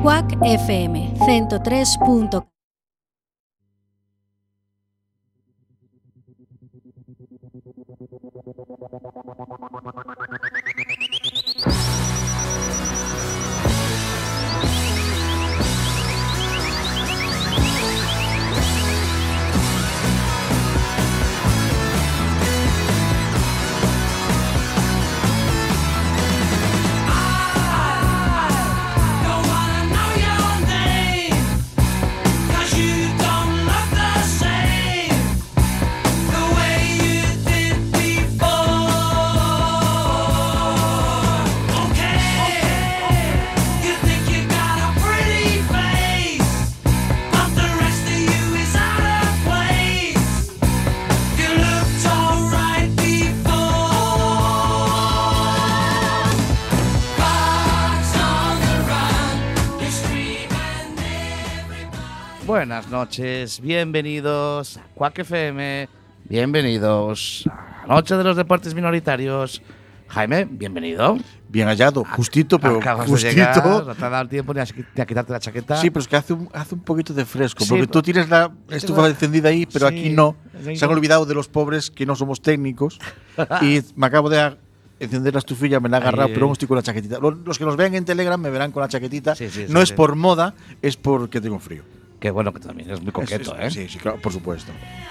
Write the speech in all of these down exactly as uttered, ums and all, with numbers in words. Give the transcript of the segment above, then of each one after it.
Quack F M ciento tres punto catro. Buenas noches, bienvenidos a Quack F M, bienvenidos a la Noche de los Deportes Minoritarios. Jaime, bienvenido. Bien hallado, justito, pero Acabas justito. De llegar, no te ha dado tiempo ni a, ni a quitarte la chaqueta. Sí, pero es que hace un, hace un poquito de fresco, Sí, porque tú tienes la estufa encendida ahí, pero sí, aquí no. sí. Se han olvidado de los pobres que no somos técnicos y me acabo de encender la estufilla, me la he agarrado, Ahí, pero aún estoy con la chaquetita. Los, los que nos vean en Telegram me verán con la chaquetita. Sí, sí, no sí, es sí. por moda, es porque tengo frío. Qué bueno que también es muy coqueto, Es- es- ¿eh? Sí, sí, claro, por supuesto.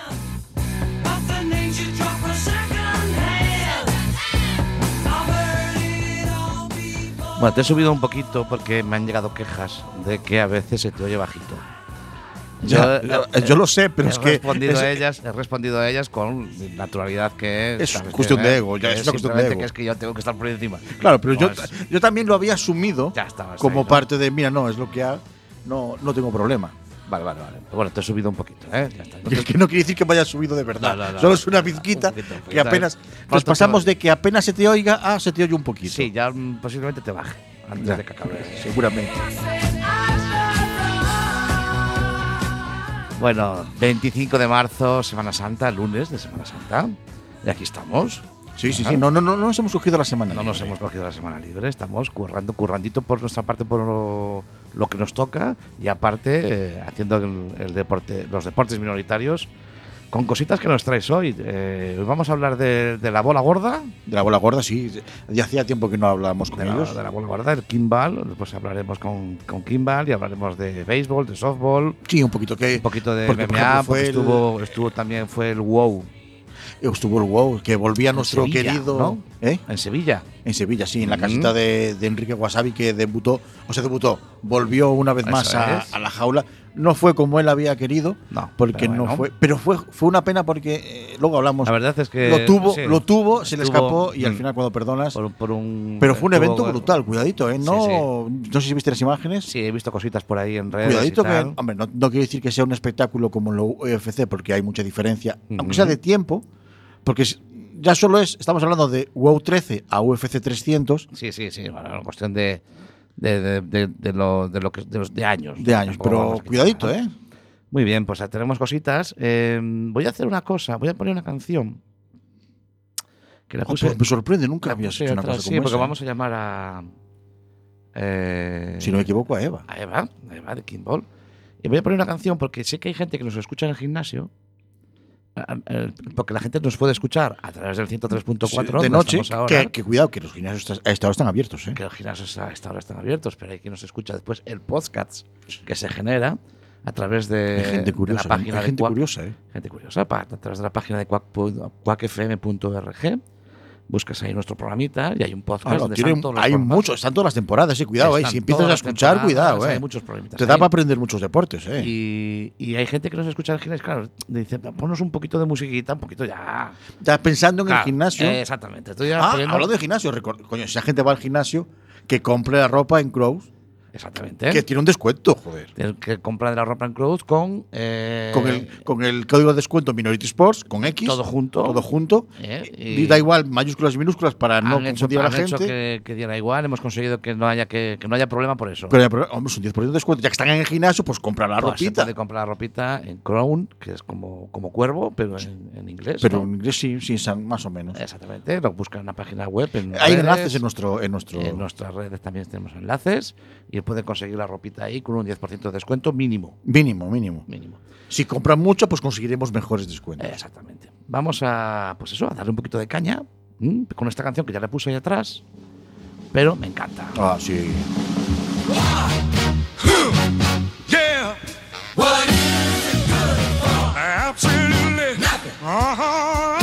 Bueno, te he subido un poquito porque me han llegado quejas de que a veces se te oye bajito. Ya, Yo, yo, yo lo sé, pero he es que respondido es, a ellas, he respondido a ellas con naturalidad que es. Es ¿sabes? cuestión Que, de eh, ego, ya, que es una cuestión de simplemente ego. que es que yo tengo que estar por encima. Claro, pero yo, Pues, yo también lo había asumido ya estabas como ahí, ¿no? parte de, mira, no, es lo que ha, no, no tengo problema. Vale, vale, vale. Pero bueno, te he subido un poquito, ¿eh? Ya está. Que, que no quiere decir que vaya subido de verdad. No, no, no, Solo no, es una no, pizquita un poquito, un que poquito. apenas. ¿Cuánto Nos pasamos te va? de que apenas se te oiga a se te oye un poquito. Sí, ya mm, posiblemente te baje antes Ya. de que acabes. Seguramente. Bueno, veinticinco de marzo, Semana Santa, lunes de Semana Santa. Y aquí estamos. Sí, sí, Ajá. sí. No, no, no, no nos hemos cogido la semana. No nos libre. hemos cogido la semana libre, estamos currando, currandito por nuestra parte por lo, lo que nos toca y aparte eh, haciendo el, el deporte, los deportes minoritarios con cositas que nos traes hoy. Eh, hoy vamos a hablar de, de la bola gorda, De la bola gorda, sí. Ya hacía tiempo que no hablábamos con de la, ellos. de la bola gorda, el Kimball. Después hablaremos con, con Kimball y hablaremos de béisbol, de softball, Sí, un poquito que. un poquito de porque, M por M A, ejemplo, porque fue el- estuvo, estuvo también fue el WOW Estuvo el WOW, que volvía En nuestro Sevilla, querido. ¿no? ¿Eh? en Sevilla. En Sevilla, sí, en la Mm. casita de, de Enrique Wasabi, que debutó, o sea, debutó, volvió una vez Eso más a, es. a la jaula. No fue como él había querido, No, porque pero no bueno. fue. Pero fue, fue una pena porque eh, luego hablamos. La verdad es que lo tuvo, sí, lo tuvo, se le estuvo, escapó y al mm, final cuando perdonas. por, por un, Pero fue un estuvo- evento brutal, cuidadito, ¿eh? No, no sé si viste las imágenes. Sí, he visto cositas por ahí en redes. Cuidadito y que, tal. hombre, no, no quiero decir que sea un espectáculo como en la U F C, porque hay mucha diferencia, Ujú. aunque sea de tiempo, porque es- ya solo es, estamos hablando de WOW trece a U F C trescientos Sí, sí, sí. Bueno, una cuestión de, de, de, de, de lo, de lo que de, los, de años. de años, Tampoco pero vamos a quitar, cuidadito, ¿no? ¿eh? Muy bien, pues tenemos cositas. Eh, voy a hacer una cosa. Voy a poner una canción. Que la Oh, puse. pues me sorprende, nunca la habías puse hecho una otra- cosa sí, como porque esa. vamos a llamar a. eh, Si no me equivoco, a Eva. A Eva, a Eva de Kimball. Y voy a poner una canción porque sé que hay gente que nos escucha en el gimnasio. a- a- Porque la gente nos puede escuchar a través del ciento tres punto cuatro de donde noche, estamos ahora. que, que cuidado, que los gimnasios a esta hora están abiertos, ¿eh? Que los gimnasios a esta hora están abiertos, pero hay quien nos escucha después el podcast que se genera a través de, Hay gente de curiosa, la página hay de gente Quack, curiosa, ¿eh? gente curiosa, pa- a través de la página de quack f m punto org. Buscas ahí nuestro programita y hay un podcast Ah, no, donde tiene- están todos los hay programas. muchos, están todas las temporadas, eh, cuidado, eh. Están Si empiezas todas a las escuchar, temporadas, cuidado, eh. hay muchos programitas Te da ahí. para aprender muchos deportes, eh. Y, y hay gente que nos escucha en el gimnasio, claro, dice, ponnos un poquito de musiquita, un poquito ya. Ya pensando en Claro, el gimnasio. eh, exactamente. Estoy ya ah, poniendo- hablando de gimnasio, recor- coño, si la gente va al gimnasio, que compre la ropa en Crows, Exactamente. que tiene un descuento, joder. El que compra de la ropa en Crowd con. eh, Con el, con el código de descuento Minority Sports, con X. Todo junto. Todo junto. eh, Y da igual mayúsculas y minúsculas para no han hecho, confundir a la han hecho gente. que, que diera igual. Hemos conseguido que no haya, que, que no haya problema por eso. Pero, pero, hombre, es un diez por ciento de descuento. Ya que están en el gimnasio, pues compra la Pues se ropita. puede comprar la ropita en Crown, que es como, como cuervo, pero en, en inglés. Pero ¿no? en inglés sí, sí, san- más o menos. Exactamente. Lo buscan en la página web. En Hay redes, enlaces en nuestro. En nuestro En nuestras redes también tenemos enlaces y que pueden conseguir la ropita ahí con un diez por ciento de descuento mínimo. Mínimo, mínimo. Mínimo. Si compran mucho, pues conseguiremos mejores descuentos. Exactamente. Vamos a, pues eso, a darle un popoquito de caña ¿m? con esta canción que ya le puse ahí atrás, pero me encanta. Ah, sí. Yeah. What is it good for? Absolutely nothing. Uh-huh.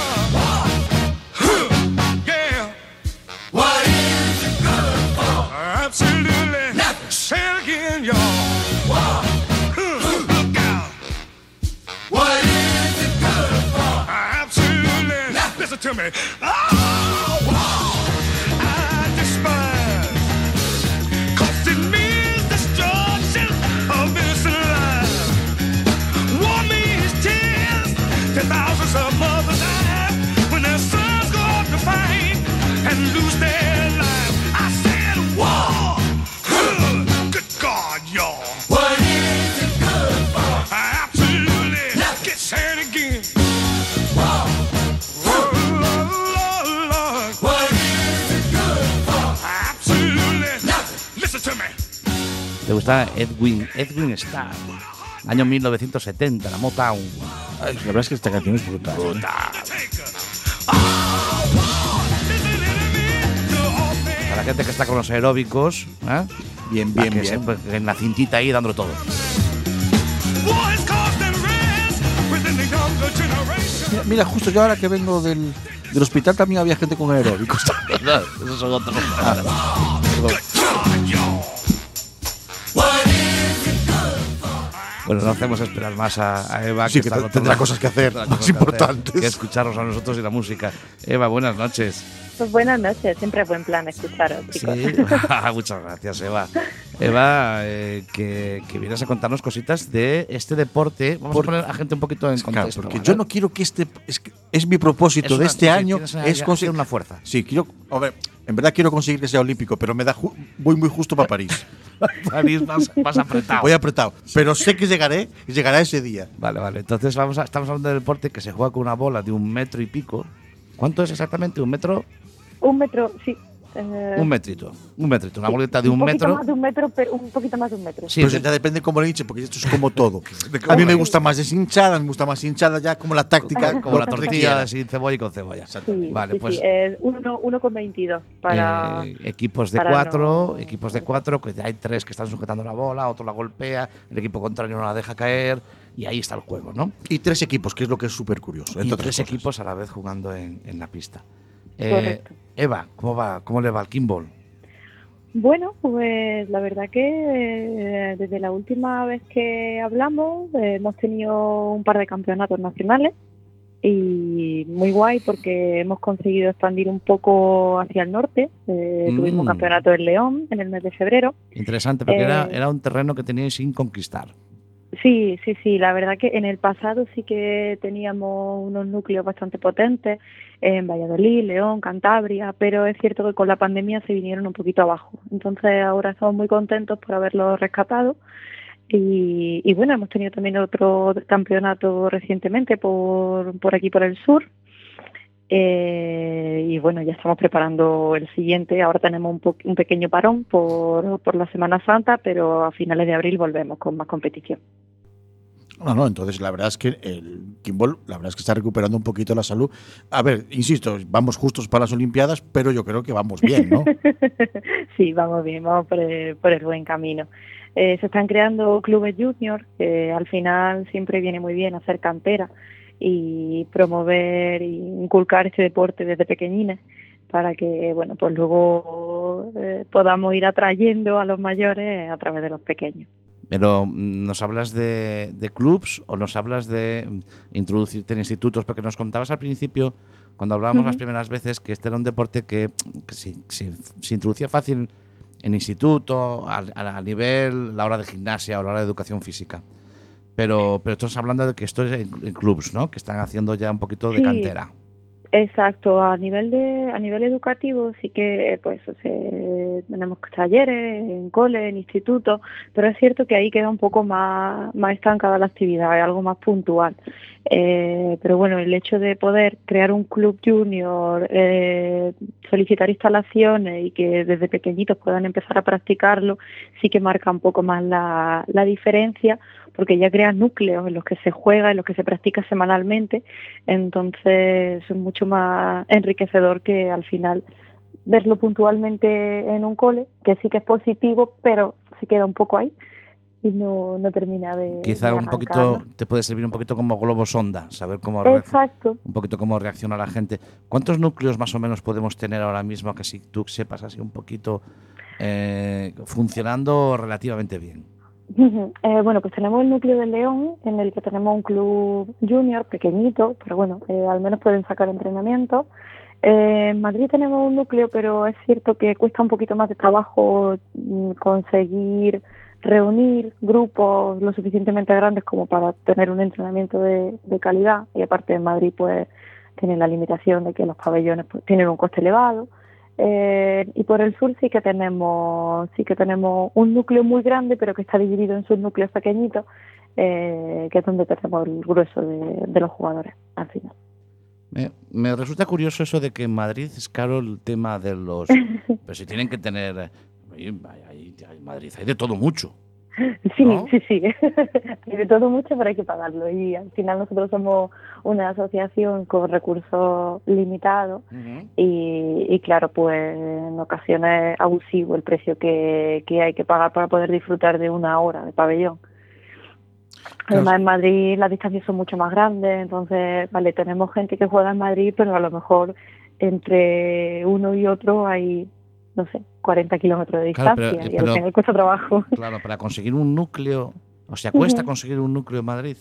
Yeah. What is it good for? Absolutely nothing. Say it again, y'all. Look out. What is it good for? Absolutely nothing. Listen to me. Oh, I despise. 'Cause it means destruction of this life. War means tears to thousands of mothers die when their sons go off to fight and lose their lives. I said war. Huh. Good God, y'all. What is it good for? Absolutely. Get sad again. War. Oh, Lord, Lord. What is it good for? Absolutely. Nothing. Listen to me. ¿Te gusta Edwin, Edwin Starr? Año mil novecientos setenta, la Motown. Ay, la verdad es que esta canción es brutal. ¿eh? Para la gente que está con los aeróbicos, ¿eh? Bien, La bien, que bien. se- pues, en la cintita ahí dándolo todo. Mira, mira, justo yo ahora que vengo del, del hospital también había gente con aeróbicos. Esos son otros. Bueno, no hacemos esperar más a, a Eva. Sí, que está te- con tendrá todo- cosas que hacer, tendrá más cosas que hacer, importantes. que escucharnos a nosotros y la música. Eva, buenas noches. Pues buenas noches, siempre es buen plan escucharos, chicos. Sí, muchas gracias, Eva. Eva, eh, que, que vienes a contarnos cositas de este deporte. Vamos Por- a poner a gente un poquito en Claro, contexto. porque ¿vale? yo no quiero que este. Es, que es mi propósito Es de una- este sí, año tienes una- es ya conseguir una fuerza. Sí, quiero. A ver, en verdad quiero conseguir que sea olímpico, pero me da ju- voy muy justo para París. París vas, vas apretado. Voy apretado, pero sé que llegaré y llegará ese día. Vale, vale. Entonces vamos a, estamos hablando del deporte que se juega con una bola de un metro y pico. ¿Cuánto es exactamente? ¿Un metro? Un metro, sí. eh, Un metrito. Un metrito. Una sí, boleta de un, poquito metro. más de un metro, pero un poquito más de un metro. Sí, pero de- ya depende cómo le hinche, porque esto es como todo. de A mí me cómo- gusta más deshinchada, me gusta más hinchada ya como la táctica. como la lo que tortilla requiera. sin cebolla y con cebolla. Sí, Vale, sí, pues sí, es uno, uno con veintidós para… eh, equipos de para cuatro, no- equipos de cuatro, que hay tres que están sujetando la bola, otro la golpea, el equipo contrario no la deja caer y ahí está el juego, ¿no? Y tres equipos, que es lo que es súper curioso. Y entre tres otras cosas. equipos a la vez jugando en, en la pista. Eh, Correcto. Eva, ¿cómo va? ¿Cómo le va al Kimball? Bueno, pues la verdad que eh, desde la última vez que hablamos eh, hemos tenido un par de campeonatos nacionales y muy guay porque hemos conseguido expandir un poco hacia el norte. Eh, Mm. Tuvimos un campeonato en León en el mes de febrero. Interesante, porque era, Eh, era un terreno que teníais sin conquistar. Sí, sí, sí, la verdad que en el pasado sí que teníamos unos núcleos bastante potentes en Valladolid, León, Cantabria, pero es cierto que con la pandemia se vinieron un poquito abajo. Entonces ahora estamos muy contentos por haberlos rescatado y, y bueno, hemos tenido también otro campeonato recientemente por, por aquí por el sur. Eh, y bueno, ya estamos preparando el siguiente. Ahora tenemos un, po- un pequeño parón por, por la Semana Santa, pero a finales de abril volvemos con más competición. No, no, entonces la verdad es que el Kimball, la verdad es que está recuperando un poquito la salud. A ver, insisto, vamos justos para las Olimpiadas, pero yo creo que vamos bien, ¿no? Sí, vamos bien, vamos por el, por el buen camino. Eh, se están creando clubes juniors, que al final siempre viene muy bien hacer cantera y promover e inculcar este deporte desde pequeñines para que, bueno, pues luego eh, podamos ir atrayendo a los mayores a través de los pequeños. Pero mm, ¿nos hablas de, de clubs o nos hablas de mm, introducirte en institutos? Porque nos contabas al principio, cuando hablábamos Ujú. las primeras veces, que este era un deporte que, que se, se- se introducía fácil en instituto, a, a- a nivel, la hora de gimnasia o la hora de educación física. Pero, pero estás hablando de que esto es en, en clubs, ¿no? Que están haciendo ya un poquito de Sí. cantera. Exacto, a nivel de a nivel educativo sí que pues se eh, tenemos talleres en cole, en institutos, pero es cierto que ahí queda un poco más, más estancada la actividad, es algo más puntual. Eh, pero bueno, el hecho de poder crear un club junior, eh, solicitar instalaciones y que desde pequeñitos puedan empezar a practicarlo, sí que marca un poco más la, la diferencia, porque ya crean núcleos en los que se juega, en los que se practica semanalmente, entonces es mucho más enriquecedor que al final verlo puntualmente en un cole, que sí que es positivo, pero se queda un poco ahí y no, no termina de Quizá de un arrancar, poquito ¿no? te puede servir un poquito como globo sonda, saber cómo reacc- Exacto. un poquito cómo reacciona la gente. ¿Cuántos núcleos más o menos podemos tener ahora mismo que si tú sepas así un poquito eh, funcionando relativamente bien? Ujú. Eh, bueno, pues tenemos el núcleo de León, en el que tenemos un club junior pequeñito, pero bueno, eh, al menos pueden sacar entrenamiento. Eh, en Madrid tenemos un núcleo, pero es cierto que cuesta un poquito más de trabajo mm, conseguir reunir grupos lo suficientemente grandes como para tener un entrenamiento de, de calidad. Y aparte en Madrid pues tienen la limitación de que los pabellones pues, tienen un coste elevado. Eh, y por el sur sí que tenemos sí que tenemos un núcleo muy grande, pero que está dividido en sus núcleos pequeñitos, eh, que es donde tenemos el grueso de, de los jugadores al final. Me, me resulta curioso eso de que en Madrid es caro el tema de los... Pero si tienen que tener... eh, Hay, hay- hay- en Madrid hay de todo mucho. Sí, ¿No? sí, sí. Hay de todo mucho, pero hay que pagarlo. Y al final nosotros somos una asociación con recursos limitados y, y claro, pues en ocasiones es abusivo el precio que, que hay que pagar para poder disfrutar de una hora de pabellón. Además, en Madrid las distancias son mucho más grandes, entonces, vale, tenemos gente que juega en Madrid, pero a lo mejor entre uno y otro hay, no sé, cuarenta kilómetros de Claro, distancia pero- y al pero- final cuesta trabajo. Claro, para conseguir un núcleo... O sea, cuesta Ujú. conseguir un núcleo en Madrid.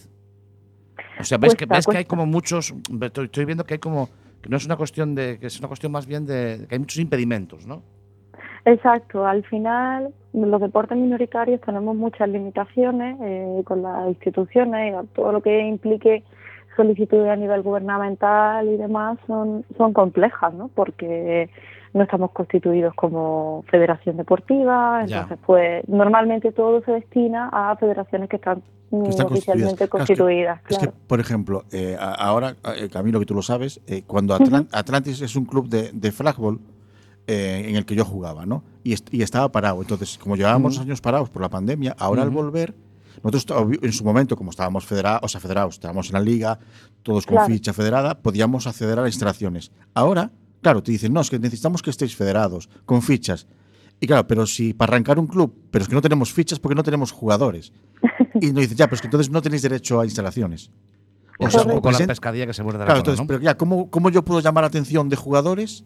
O sea, ves, que, Cuesta, ves que hay cuesta. como muchos... Estoy, estoy viendo que hay como... Que no es una cuestión de... Que es una cuestión más bien de... Que hay muchos impedimentos, ¿no? Exacto, al final los deportes minoritarios tenemos muchas limitaciones eh, con las instituciones y todo lo que implique solicitudes a nivel gubernamental y demás son, son complejas, ¿no? Porque no estamos constituidos como federación deportiva, Ya. entonces pues normalmente todo se destina a federaciones que están, mm, Que están oficialmente constituidas. constituidas. Es que, Claro. por ejemplo, eh, a- ahora, eh, Camilo, que tú lo sabes, eh, cuando Atlan- Atlantis es un club de, de flagball eh, en el que yo jugaba, ¿no? Y, est- y estaba parado. Entonces, como llevábamos Ujú. años parados por la pandemia, ahora al Ujú. volver, nosotros obvi- en su momento, como estábamos federados, o sea, federados, estábamos en la liga, todos con Claro. ficha federada, podíamos acceder a las instalaciones. Ahora, claro, te dicen, no, es que necesitamos que estéis federados, con fichas. Y claro, pero si para arrancar un club, pero es que no tenemos fichas porque no tenemos jugadores. Y nos dicen, ya, pero es que entonces no tenéis derecho a instalaciones. O O sea, sea, un poco la present- pescadilla que se muerde la Claro, cola, entonces, ¿no? pero ya, ¿cómo, ¿cómo yo puedo llamar la atención de jugadores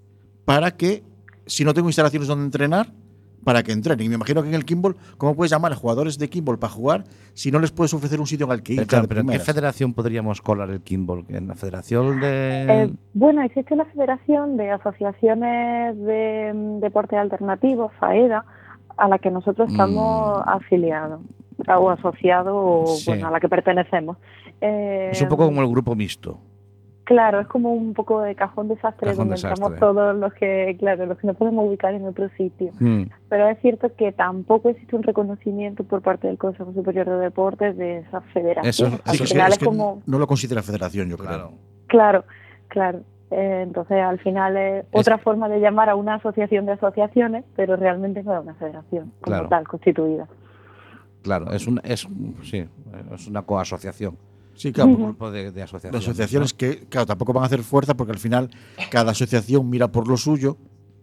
para que, si no tengo instalaciones donde entrenar, para que entrenen? Y me imagino que en el Kimball, ¿cómo puedes llamar a jugadores de Kimball para jugar si no les puedes ofrecer un sitio en el que ir? Pero, ya claro, de pero ¿en qué primeras? federación podríamos colar el Kimball? ¿En la federación de...? Eh, bueno, existe una federación de asociaciones de mm, deportes alternativos, FAEDA, a la que nosotros estamos Mm. afiliados o asociados o Sí. bueno, a la que pertenecemos. Eh, Es un poco como el grupo mixto. Claro, es como un poco de cajón desastre Cajón donde desastre. entramos todos los que, claro, los que no podemos ubicar en otro sitio. Mm. Pero es cierto que tampoco existe un reconocimiento por parte del Consejo Superior de Deportes de esas federaciones. Eso- Al Sí, que es que- final es es que como, no lo considera federación, yo creo. Claro. claro, claro. Eh, entonces, al final es otra forma de llamar a una asociación de asociaciones, pero realmente no es una federación como Claro. tal, constituida. Claro, es, un, es, sí, es una coasociación. Sí, claro, Un porque grupo de, de asociaciones. las asociaciones ¿no? que, claro, tampoco van a hacer fuerza porque al final cada asociación mira por lo suyo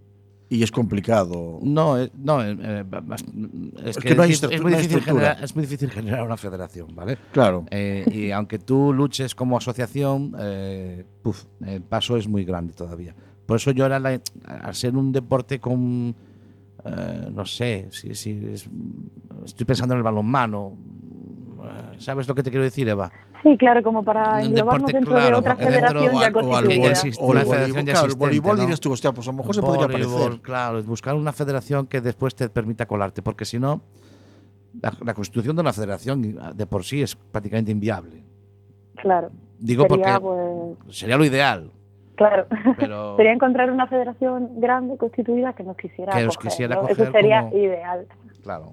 y es complicado. No, eh, no eh, eh, bas- es, Es que, que no hay es, estru- es no muy hay difícil estructura. generar, es muy difícil generar una federación, ¿vale? Claro. Eh, y aunque tú luches como asociación, eh, puf, el paso es muy grande todavía. Por eso yo ahora, la- al ser un deporte con, eh, no sé, si, si es- estoy pensando en el balonmano. eh, ¿Sabes lo que te quiero decir, Eva? Sí, claro, como para Un englobarnos deporte, dentro claro, de otra porque dentro- federación o ya al, o al que constituida. voleibol, existe, o el una voleibol, federación ya claro, el existente, voleibol ¿no? dirías tú, hostia, pues a lo mejor se podría Voleibol, parecer. claro, es buscar una federación que después te permita colarte, porque si no, la, la constitución de una federación de por sí es prácticamente inviable. Claro. Digo Sería, porque pues, sería lo ideal. Claro, Pero sería encontrar una federación grande constituida que nos quisiera Que nos acoger, quisiera ¿no? acoger Eso sería como- ideal. claro,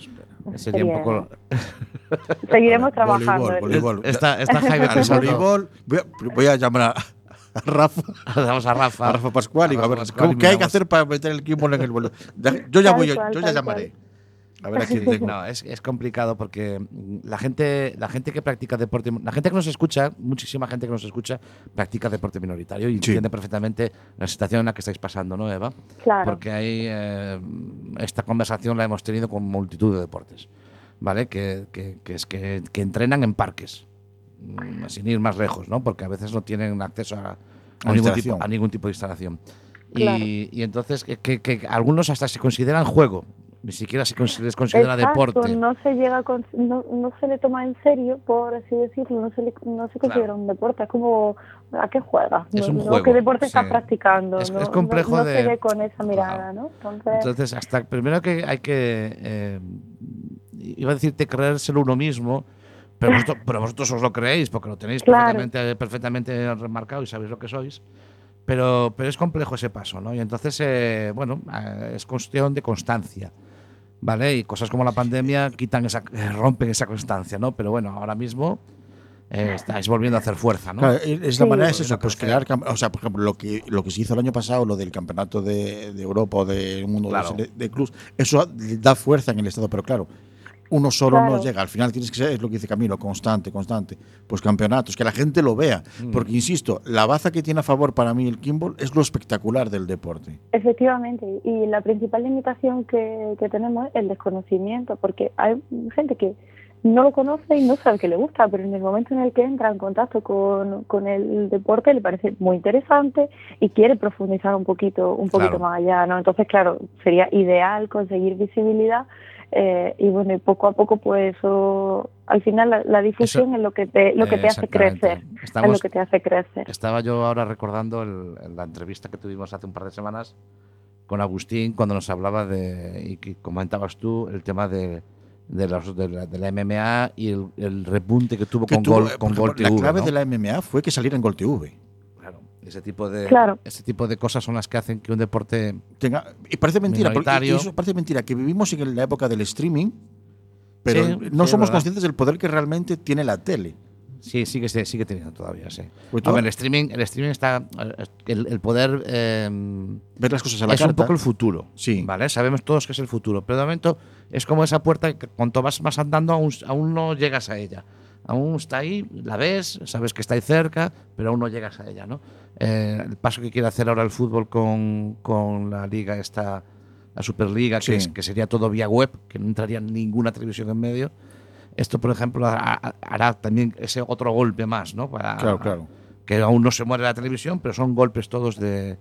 sería un Sería- poco. Seguiremos A ver, trabajando. voleibol, voleibol. Está, está Jaime Al pensando. voleibol, voy a, voy a llamar a, a Rafa, Vamos a Rafa. a Rafa Pascual y A a Rafa ver Pascual y ¿cómo- qué hay que miramos. hacer para meter el kimball en el voleibol. Ya- Yo ya Tal voy, cual, yo ya tal llamaré. A ver a quién tengo. No, es, es complicado porque mm, la gente, la gente que practica deporte, la gente que nos escucha, muchísima gente que nos escucha, practica deporte minoritario y Sí. entiende perfectamente la situación en la que estáis pasando, ¿no, Eva? Claro. Porque ahí eh, esta conversación la hemos tenido con multitud de deportes, ¿vale? Que, que, que es que, que entrenan en parques, mm, sin ir más lejos, ¿no? Porque a veces no tienen acceso a, a, A ningún, tipo, instalación. a ningún tipo de instalación. Claro. Y, y entonces que, que- que algunos hasta se consideran juego. Ni siquiera se cons- les considera Exacto, deporte. no se llega a con- no, no se le toma en serio, por así decirlo, no se le, no se considera un deporte, es como ¿a qué juegas? Es No- un no, juego, ¿Qué deporte sí. estás practicando? Es- no, es complejo no, no de- se ve con esa mirada, Claro. ¿no? Entonces, Entonces, hasta primero que hay que, eh, iba a decirte, creérselo uno mismo, pero vosotros, pero vosotros os lo creéis porque lo tenéis Claro. perfectamente, perfectamente remarcado y sabéis lo que sois. Pero, pero es complejo ese paso, ¿no? Y entonces, eh, bueno, eh, es cuestión de constancia, ¿vale? Y cosas como la pandemia quitan esa, eh, rompen esa constancia, ¿no? Pero bueno, ahora mismo eh, estáis volviendo a hacer fuerza, ¿no? Claro, es la Sí. manera es eso, Volviendo a pues crecer. crear, cam- o sea, por ejemplo, lo que lo que se hizo el año pasado, lo del campeonato de, de Europa o del mundo Claro. de, de clubs, eso da fuerza en el estado, pero claro, uno solo no Claro. llega, al final tienes que ser, es lo que dice Camilo, constante, constante, pues campeonatos, que la gente lo vea, Mm. porque insisto, la baza que tiene a favor para mí el kimball es lo espectacular del deporte. efectivamente, y la principal limitación que, que tenemos es el desconocimiento, porque hay gente que no lo conoce y no sabe que le gusta, pero en el momento en el que entra en contacto con, con el deporte le parece muy interesante y quiere profundizar un poquito, un poquito Claro. más allá, ¿no? Entonces, claro, sería ideal conseguir visibilidad eh, y bueno, y poco a poco, pues eso, al final la, la difusión Eso- es lo que te, lo que te hace Exactamente. crecer, es Estamos- lo que te hace crecer. Estaba yo ahora recordando el- la entrevista que tuvimos hace un par de semanas con Agustín cuando nos hablaba de, y que comentabas tú, el tema de, de, los, de, la, de la M M A y el, el repunte que tuvo Que con tuvo, Gol, eh, por con ejemplo, Gol T la V. clave ¿no? de la M M A fue que saliera en Gol T V. Claro, ese tipo de, Claro. ese tipo de cosas son las que hacen que un deporte. Tenga, y parece mentira, porque, y Minoritario. eso parece mentira, que vivimos en la época del streaming, pero Sí, no sí, es somos verdad. conscientes del poder que realmente tiene la tele. Sí, sigue, sigue teniendo todavía, sí. Pues tú- Hombre, el streaming, el streaming está. eh, El, el poder. eh, Ver las cosas a la es carta. un poco el futuro. Sí. ¿Vale? Sabemos todos que es el futuro. Pero de momento es como esa puerta que cuanto vas más andando, aún, aún no llegas a ella. Aún está ahí, la ves, sabes que está ahí cerca, pero aún no llegas a ella, ¿no? Eh, el paso que quiere hacer ahora el fútbol con, con la liga esta, la Superliga, Sí. que, es- que sería todo vía web, que no entraría ninguna televisión en medio. Esto, por ejemplo, ha- ha- hará también ese otro golpe más, ¿no? Para, Claro, claro. Que aún no se muere la televisión, pero son golpes todos de.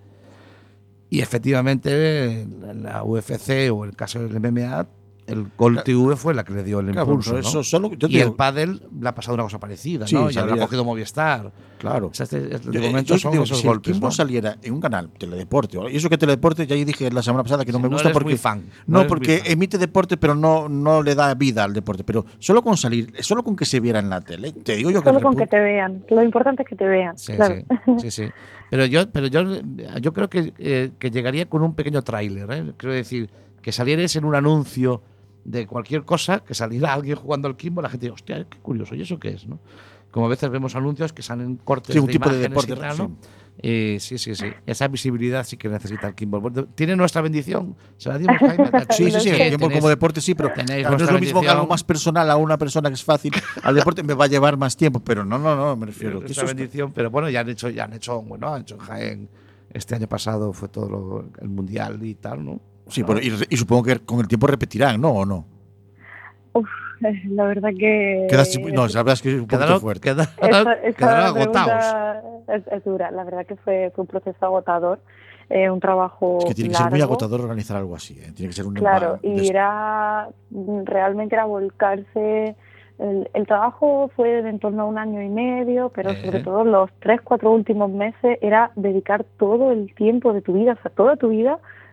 Y efectivamente, la- la U F C o el caso del M M A, el Gol T V fue la que le dio el Claro, impulso. pero ¿no? eso solo- yo te y digo- el pádel le ha pasado una cosa parecida, Sí, ¿no? Ya lo ha salía- cogido Movistar. Claro. O sea, este- este- de Yo- momento yo son digo, esos si golpes, el Kimbo ¿no? saliera en un canal teledeporte, y eso que teledeporte ya dije la semana pasada que no Sí, me no gusta eres porque muy fan, no no, eres muy porque fan. emite deporte pero no no le da vida al deporte, pero solo con salir, solo con que se viera en la tele, te digo yo que Solo el con que repunte- te vean, lo importante es que te vean, Sí, claro. sí, sí, sí. Pero yo, pero yo, yo creo que, eh, que llegaría con un pequeño tráiler, ¿eh? Quiero decir, que salieres en un anuncio de cualquier cosa, que saliera alguien jugando al Kimbo, la gente dice, hostia, qué curioso, ¿y eso qué es? ¿no? Como a veces vemos anuncios que salen cortes Sí, un de tipo de imágenes y deporte, tal, sí. ¿no? Y sí, sí, sí. Esa visibilidad sí que necesita el Kimbo. Bueno, ¿tiene nuestra bendición? ¿Se la dimos, Jaime? Sí, sí, sí, el Kimbo tenéis- como deporte sí, pero tenéis claro, no es vuestra lo mismo que algo bendición. más personal a una persona que es fácil, al deporte me va a llevar más tiempo, pero no, no, no, me refiero que nuestra eso está- bendición, pero bueno, ya han hecho, ya han hecho, bueno, han hecho en Jaén. Este año pasado fue todo lo- el mundial y tal, ¿no? Sí, pero y, y supongo que con el tiempo repetirán, ¿no? ¿O no? Uf, la verdad que... Quedas- no, la verdad es que es un poquito Quedaron, fuerte. quedaron- Esa- esa quedaron pregunta agotados. Es, es dura, la verdad que fue, fue un proceso agotador, eh, un trabajo Es que tiene que ser muy largo. agotador organizar algo así, ¿eh? Tiene que ser un Claro, un- y era realmente era volcarse. El, el trabajo fue de en torno a un año y medio, pero Eh. sobre todo los tres, cuatro últimos meses era dedicar todo el tiempo de tu vida, o sea, toda tu vida,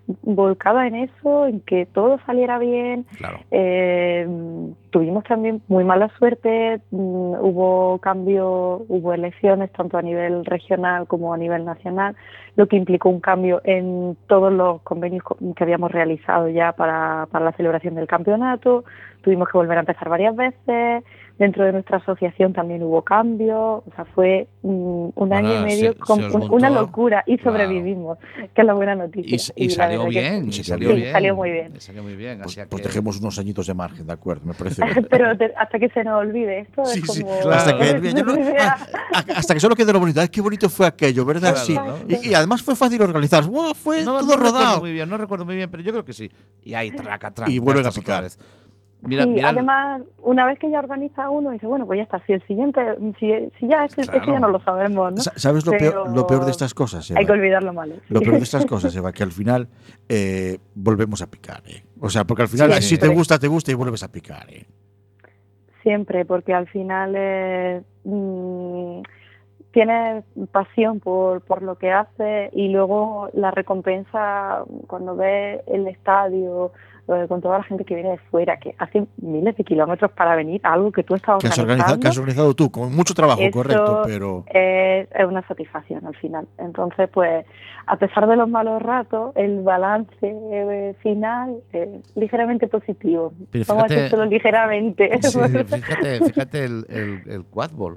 volcada en eso, en que todo saliera bien. Claro. Eh, tuvimos también muy mala suerte, mm, hubo cambio, hubo elecciones tanto a nivel regional como a nivel nacional, lo que implicó un cambio en todos los convenios co- que habíamos realizado ya para, para la celebración del campeonato. Tuvimos que volver a empezar varias veces. Dentro de nuestra asociación también hubo cambios. O sea, fue mm, un Bueno, año y medio se- con se os un- montó, una locura y claro. sobrevivimos, que es la buena Y, noticia. s- y la salió verdad que bien, y Sí, salió sí, bien. salió muy bien. y Salió muy bien, Pues, así pues que- dejemos unos añitos de margen, de acuerdo, me parece bien. Pero te- hasta que se nos olvide esto Sí, es sí, como... claro. hasta que ya no- ah, ah, hasta que solo quede lo bonito. Ay, qué bonito fue aquello, ¿verdad? Claro, Sí. ¿no? Y, y además fue fácil organizar. ¡Wow! Fue No, todo no recuerdo rodado. muy bien, no recuerdo muy bien, pero yo creo que sí. Y ahí, traca, traca. Y ya vuelven a estás otra picar. vez. Mira, sí, mira, además, una vez que ya organiza uno, dice, bueno, pues ya está, si el siguiente, si, si ya es, es que Claro. ya no lo sabemos, ¿no? Sa- ¿Sabes lo peor, Pero lo peor de estas cosas, Eva? hay que olvidar lo malo. Lo peor de estas cosas, Eva, que al final eh, volvemos a picar, ¿eh? O sea, porque al final, Sí, si te siempre. gusta, te gusta y vuelves a picar, ¿eh? Siempre, porque al final eh, mm, tienes pasión por, por lo que haces y luego la recompensa cuando ves el estadio eh, con toda la gente que viene de fuera, que hace miles de kilómetros para venir a algo que tú estás Que has, organizando. organizado, que has organizado tú, con mucho trabajo, Eso correcto, pero... es, es una satisfacción al final. Entonces, pues, a pesar de los malos ratos, el balance eh, final es ligeramente positivo. Pero Vamos a fíjate- decirlo ligeramente. Sí, fíjate, fíjate el, el, el quadball,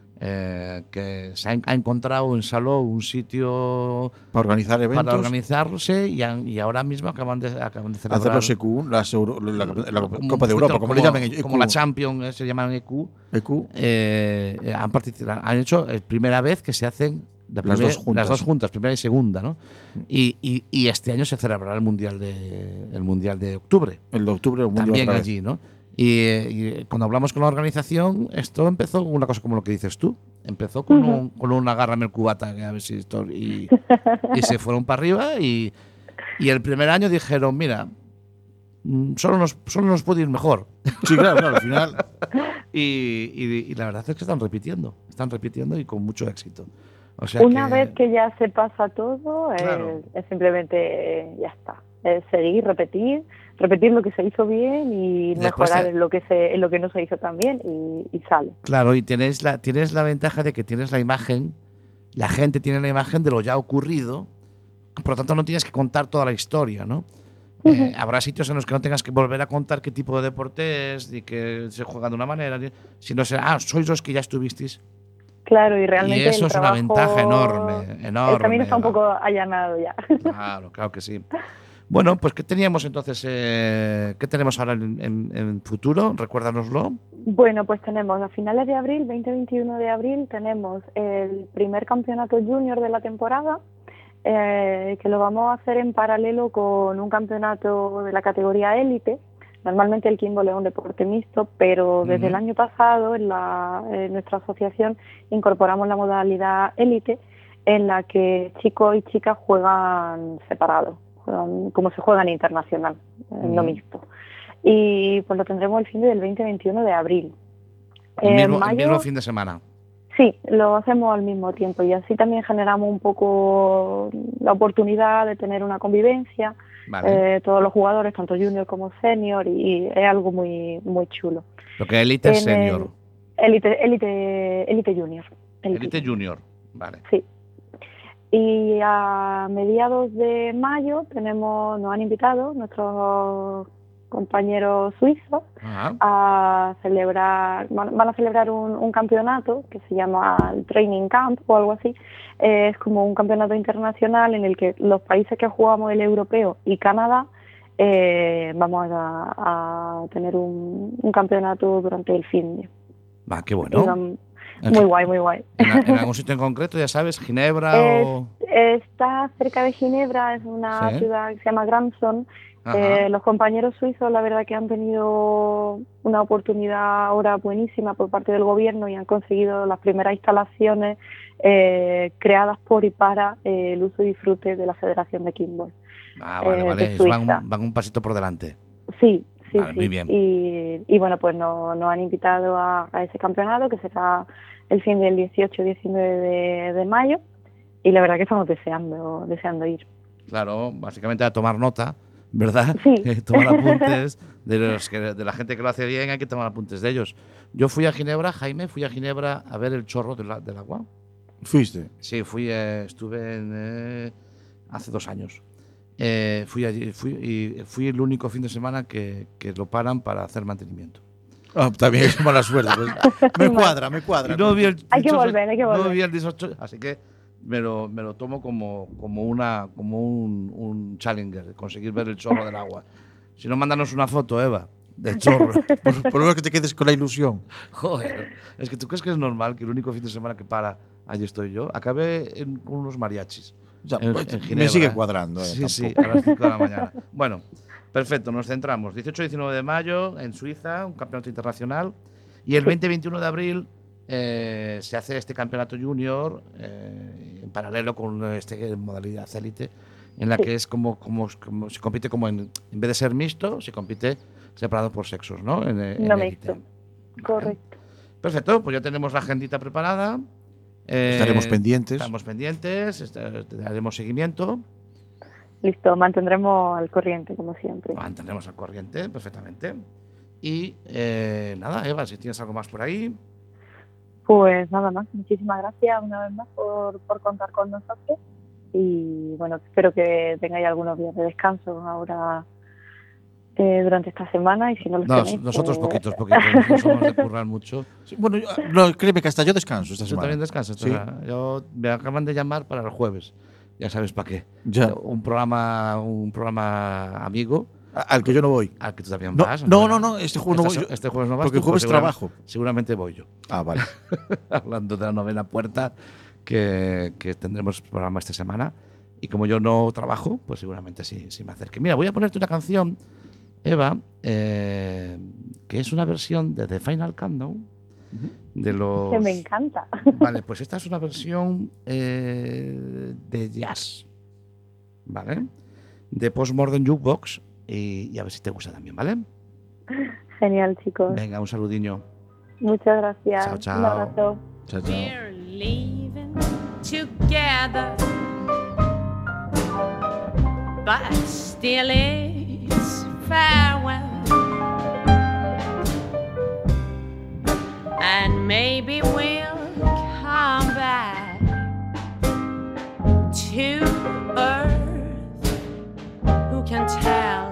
eh, que se ha, ha encontrado en Salou un sitio Para organizar eventos, para organizarse y, han- y ahora mismo acaban de, acaban de celebrar hacer los E Q, las Euro- la, la como Copa de un Europa, poquito como, le llamen ellos, como E Q. la Champions, eh, se llaman E Q. E Q. eh, eh, han participado, han hecho es primera vez que se hacen la Las primer- dos juntas. las dos juntas, primera y segunda, ¿no? Y, y, y este año se celebrará el mundial de el mundial de octubre, El de octubre, el mundial también otra vez. allí, ¿no? Y, eh, y cuando hablamos con la organización, esto empezó con una cosa como lo que dices tú. Empezó con, Ujú. un, con un agárrame el cubata, que a ver si esto, y, y se fueron para arriba. Y, y el primer año dijeron, mira, mm, solo nos, solo nos puede ir mejor. Sí, claro, claro, al final. Y, y- y la verdad es que están repitiendo, están repitiendo y con mucho éxito. O sea Una que- vez que ya se pasa todo, es- Claro. es, simplemente eh, ya está. Es seguir, repetir, repetir lo que se hizo bien y Después mejorar de- en lo que se, en lo que no se hizo tan bien y, y sale. Claro, y tienes la, tienes la ventaja de que tienes la imagen, la gente tiene la imagen de lo ya ocurrido, por lo tanto no tienes que contar toda la historia, ¿no? Eh, habrá sitios en los que no tengas que volver a contar qué tipo de deporte es, ni que se juega de una manera, ni- sino será, ah, sois los que ya estuvisteis. Claro, y realmente Y eso el es una trabajo- ventaja enorme, enorme. El camino está un Eva. poco allanado ya. Claro, claro que sí. Bueno, pues ¿qué teníamos entonces? Eh, ¿Qué tenemos ahora en, en- en futuro? Recuérdanoslo. Bueno, pues tenemos a finales de abril, veinte veintiuno de abril, tenemos el primer campeonato junior de la temporada, eh, que lo vamos a hacer en paralelo con un campeonato de la categoría élite. Normalmente el Kimbo es un deporte mixto, pero desde Ujú. el año pasado en, la, en nuestra asociación incorporamos la modalidad élite, en la que chicos y chicas juegan separados, juegan como se juega en internacional, en lo Ujú. mixto. Y pues lo tendremos el fin del veinte veintiuno de abril. El En mismo, el mayo- mismo fin de semana. Sí, lo hacemos al mismo tiempo y así también generamos un poco la oportunidad de tener una convivencia, Vale. eh, todos los jugadores, tanto junior como senior, y es algo muy muy chulo. Lo que élite es en el- senior. Élite, élite, élite junior. Élite Élite junior. Vale. Sí. Y a mediados de mayo tenemos, nos han invitado nuestros compañeros suizos Ajá. a celebrar, van van a celebrar un, un campeonato que se llama el Training Camp o algo así. Eh, es como un campeonato internacional en el que los países que jugamos, el europeo y Canadá, eh, vamos a, a tener un, un campeonato durante el fin de. Va, qué Y bueno. vam- En- Muy guay, muy guay. ¿En, en algún sitio en concreto, ya sabes? ¿Ginebra Es- o...? Está cerca de Ginebra, es una Sí. ciudad que se llama Gramson. Ajá. Eh, los compañeros suizos, la verdad que han tenido una oportunidad ahora buenísima por parte del gobierno y han conseguido las primeras instalaciones eh, creadas por y para eh, el uso y disfrute de la Federación de Kickball. Ah, vale, eh, vale. de Van, Suiza. van un pasito por delante. Sí, sí, Vale, sí. muy bien. Y, y bueno, pues nos, nos han invitado a, a ese campeonato que será el fin del dieciocho diecinueve de, de mayo y la verdad que estamos deseando, deseando ir. Claro, básicamente a tomar nota, ¿verdad? Sí. Eh, tomar apuntes de, los que, de la gente que lo hace bien, hay que tomar apuntes de ellos. Yo fui a Ginebra, Jaime, fui a Ginebra a ver el chorro de la- del agua. ¿Fuiste? Sí, fui, eh, estuve en, eh, hace dos años. Eh, fui allí, fui, y fui el único fin de semana que, que lo paran para hacer mantenimiento. Ah, también es mala suerte. Pues. Me cuadra, me cuadra. Y no vi el Hay que dichoso- volver, hay que No volver. vi el dieciocho, así que me lo, me lo tomo como, como, una, como un, un challenger, conseguir ver el chorro del agua. Si no, mándanos una foto, Eva, del chorro. Por, por lo menos que te quedes con la ilusión. Joder, es que tú crees que es normal que el único fin de semana que para, allí estoy yo, acabé en, con unos mariachis. O sea, en- pues, en me Ginebra, sigue ¿eh? cuadrando. Eh, Sí, sí, tampoco. a las cinco de la mañana. Bueno, perfecto, nos centramos. dieciocho y diecinueve de mayo en Suiza, un campeonato internacional. Y el veinte y veintiuno de abril eh, se hace este campeonato junior eh, en paralelo con este modalidad élite, en la Sí. que es como, como, como se compite como en, en vez de ser mixto, se compite separado por sexos, ¿no? En, en No élite. mixto. Vale. Correcto. Perfecto, pues ya tenemos la agendita preparada. Eh, Estaremos pendientes. Estamos pendientes, est- te haremos seguimiento. Listo, mantendremos al corriente, como siempre. Mantenemos al corriente perfectamente. Y eh, nada, Eva, si tienes algo más por ahí. Pues nada más, muchísimas gracias una vez más por, por contar con nosotros y bueno, espero que tengáis algunos días de descanso ahora eh, durante esta semana y si no los No, tenéis, nosotros pues, poquitos, poquitos. No somos de currar mucho. Sí, bueno, yo- no, créeme que hasta yo descanso esta ¿Tú semana. también descansas? Sí. Yo, me acaban de llamar para el jueves. Ya sabes para qué. Ya. Un programa, un programa amigo A- Al que yo no voy. al que tú también No, vas. no, ¿verdad? no, no, este jueves no Esta- voy yo. Este jueves no vas. Porque tú, jueves pues segura- trabajo. Seguramente voy yo. Ah, vale. Hablando de la novena puerta que, que tendremos programa esta semana. Y como yo no trabajo, pues seguramente sí, sí me acerque. Mira, voy a ponerte una canción, Eva, eh, que es una versión de The Final Countdown. De los... que me encanta. Vale, pues esta es una versión eh, de jazz. ¿Vale? De Postmodern Jukebox. Y, y a ver si te gusta también, ¿vale? Genial, chicos. Venga, un saludiño. Muchas gracias. Chao, chao. Un abrazo. Chao, chao. We're leaving together, but still it's farewell. And maybe we'll come back to Earth. Who can tell?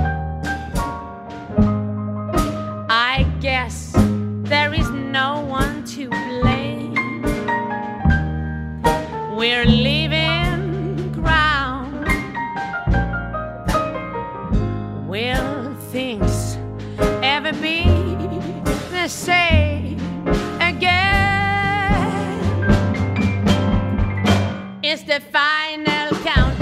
I guess there is no one to blame. We're leaving ground. Will things ever be the same again? It's the final countdown.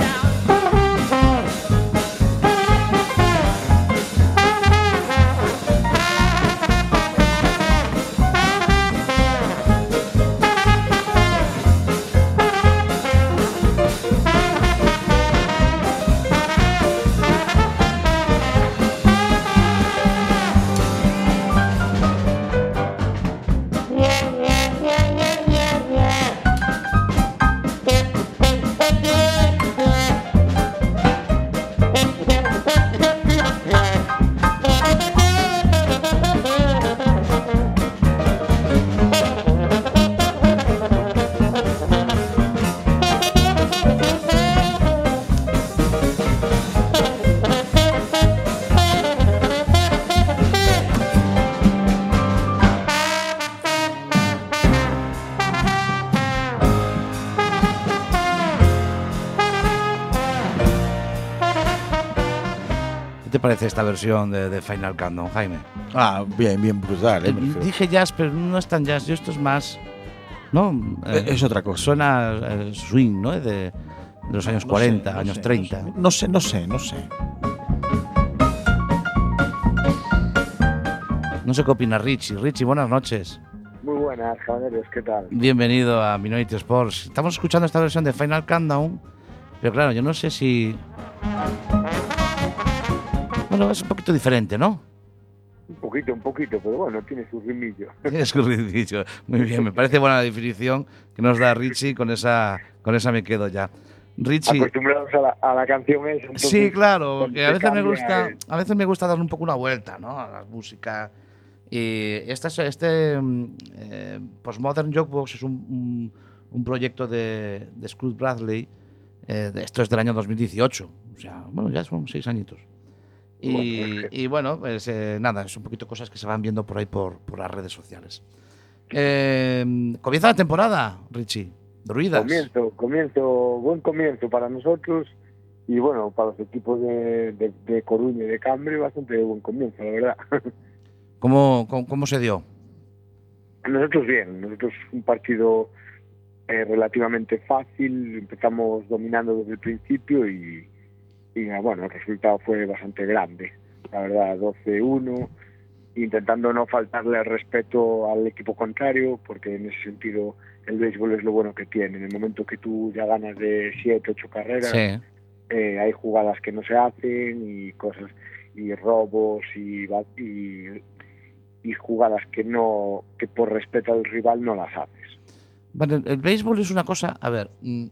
¿Qué te parece esta versión de, de Final Countdown, Jaime? Ah, bien, bien brutal. Eh, me refiero. Dije jazz, pero no es tan jazz. Yo esto es más... ¿No? Eh, es otra cosa. Suena eh, swing, ¿no? De, de los años No cuarenta, sé, no años sé, treinta. No sé, no sé, no sé. No sé qué opina Richie. Richie, buenas noches. Muy buenas, caballeros, ¿qué tal? Bienvenido a Minority Sports. Estamos escuchando esta versión de Final Countdown, pero claro, yo no sé si... Bueno, es un poquito diferente, ¿no? Un poquito, un poquito, pero bueno, tiene su ritmillo. Es un dicho. Muy bien, me parece buena la definición que nos da Richie, con esa, con esa me quedo ya. Richie. acostumbrados a la, a la canción esa. Entonces, Sí, claro, cuando que a se veces me cambia, gusta, eh, a veces me gusta darle un poco una vuelta, ¿no? A la música. Y esta, es- este mm, eh, Postmodern Jukebox es un, un, un proyecto de, de Scrooge Bradley. Eh, de- esto es del año dos mil dieciocho. O sea, bueno, ya son seis añitos. Y Bueno, y es que- bueno, pues eh, nada, es un poquito cosas que se van viendo por ahí por, por las redes sociales. Eh, comienza la temporada, Richie. Druidas. Comienzo, comienzo, buen comienzo para nosotros y bueno, para los equipos de, de, de Coruña y de Cambre, bastante buen comienzo, la verdad. ¿Cómo, cómo, cómo se dio? Nosotros bien, nosotros un partido eh, relativamente fácil, empezamos dominando desde el principio y, y ah, bueno, el resultado fue bastante grande, la verdad, doce uno, intentando no faltarle el respeto al equipo contrario, porque en ese sentido el béisbol es lo bueno que tiene. En el momento que tú ya ganas de siete, ocho carreras, Sí. eh, hay jugadas que no se hacen y cosas, y robos y, ba- y, y jugadas que no, que por respeto al rival no las haces. Bueno, el, el béisbol es una cosa, a ver, mm,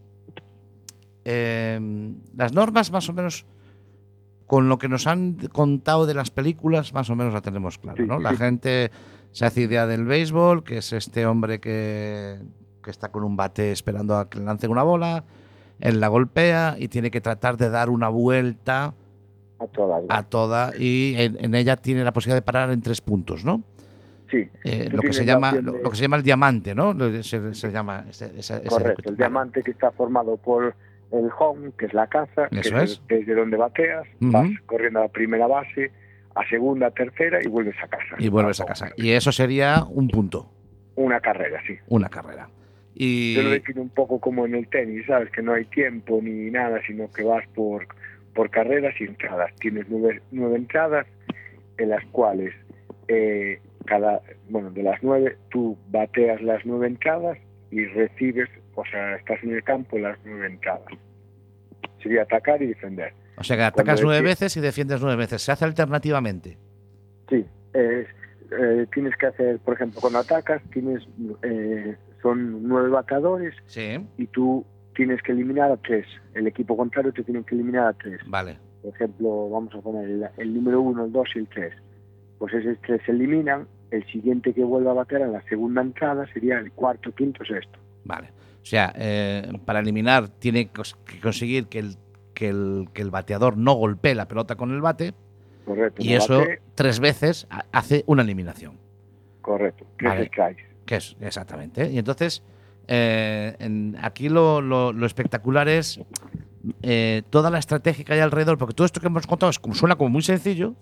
eh, las normas más o menos, con lo que nos han contado de las películas, más o menos la tenemos clara, Sí, ¿no? La sí. gente se hace idea del béisbol, que es este hombre que, que está con un bate esperando a que le lancen una bola, él la golpea y tiene que tratar de dar una vuelta A todas. a toda y en, en ella tiene la posibilidad de parar en tres puntos, ¿no? Sí. Eh, Tú lo que tienes se la llama opción lo, de- lo que se llama el diamante, ¿no? Lo- Se, se llama ese, ese- ese Correcto, circuito. el Vale. diamante que está formado por el home, que es la caza, que Eso es, es. desde donde bateas, Ujú. vas corriendo a la primera base, a segunda, tercera y vuelves a casa. Y vuelves a casa. Y eso sería un punto, Una carrera, sí. una carrera. Y Yo lo defino un poco como en el tenis, ¿sabes? Que no hay tiempo ni nada, sino que vas por, por carreras y entradas. Tienes nueve, nueve entradas en las cuales eh, cada, bueno, de las nueve tú bateas las nueve entradas y recibes, o sea, estás en el campo las nueve entradas. Sería atacar y defender. o sea que atacas cuando nueve defi- veces y defiendes nueve veces. Se hace alternativamente. Sí, es, eh, tienes que hacer, por ejemplo, cuando atacas, tienes eh, son nueve bateadores Sí. y tú tienes que eliminar a tres. El equipo contrario te tiene que eliminar a tres. Vale. Por ejemplo, vamos a poner el, el número uno, el dos y el tres. Pues esos tres se eliminan. El siguiente que vuelva a bater a la segunda entrada sería el cuarto, quinto, sexto. Vale. O sea, eh, para eliminar tiene cos- que conseguir que el, que, el, que el bateador no golpee la pelota con el bate Correcto. y no eso bate, tres veces ha- hace una eliminación. correcto. Tres Vale. strikes. Que es, exactamente. Y entonces, eh, en- aquí lo, lo- lo espectacular es eh, toda la estrategia que hay alrededor, porque todo esto que hemos contado es como, suena como muy sencillo,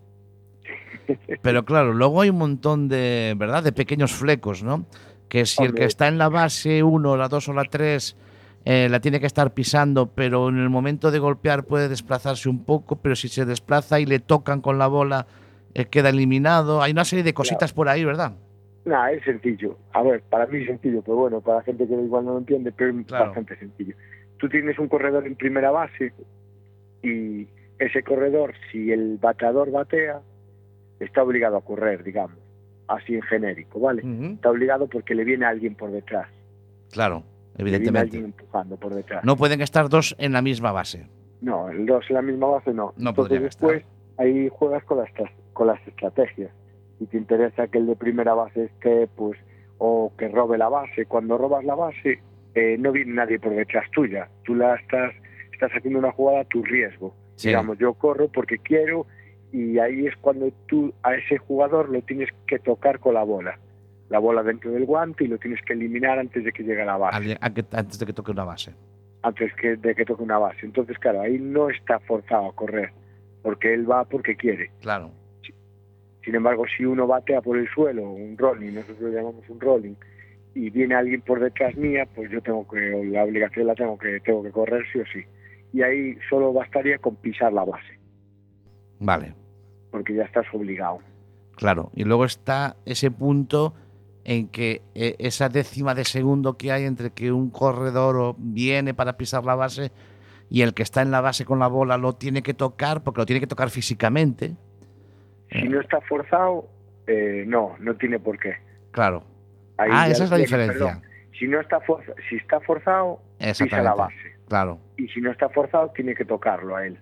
pero claro, luego hay un montón de, ¿verdad?, de pequeños flecos, ¿no? Que si el Hombre. que está en la base uno, la dos o la tres eh, la tiene que estar pisando, pero en el momento de golpear puede desplazarse un poco, pero si se desplaza y le tocan con la bola, eh, queda eliminado. Hay una serie de cositas por ahí, ¿verdad? Nada, es sencillo. A ver, para mí es sencillo, pero bueno, para la gente que igual no lo entiende, pero es Claro. bastante sencillo. Tú tienes un corredor en primera base y ese corredor, si el bateador batea, está obligado a correr, digamos, así en genérico, ¿vale? Ujú. Está obligado porque le viene alguien por detrás, Claro, le viene alguien evidentemente. empujando por detrás. No pueden estar dos en la misma base. No, el dos en la misma base no. No Entonces podrían después estar. ahí juegas con las, tras- con las estrategias. Si te interesa que el de primera base esté, pues, o que robe la base. Cuando robas la base, eh, no viene nadie por detrás tuya. Tú la estás, estás haciendo una jugada a tu riesgo. Sí. Digamos, yo corro porque quiero y ahí es cuando tú a ese jugador lo tienes que tocar con la bola. La bola dentro del guante y lo tienes que eliminar antes de que llegue a la base. Al- a que- antes de que toque una base. Antes que de que toque una base. Entonces, claro, ahí no está forzado a correr, porque él va porque quiere. Claro. Sin embargo, si uno batea por el suelo, un rolling, nosotros lo llamamos un rolling, y viene alguien por detrás mía, pues yo tengo que, o la obligación la tengo que, tengo que correr sí o sí. Y ahí solo bastaría con pisar la base, Vale. porque ya estás obligado. Claro. Y luego está ese punto en que eh, esa décima de segundo que hay entre que un corredor o viene para pisar la base y el que está en la base con la bola lo tiene que tocar, porque lo tiene que tocar físicamente. Si no está forzado, eh, no, no tiene por qué. Claro. Ahí Ah, ya esa es la tiene- diferencia. perdón, si no está forza, si está forzado, pisa Exactamente. la base. Claro. Y si no está forzado, tiene que tocarlo a él.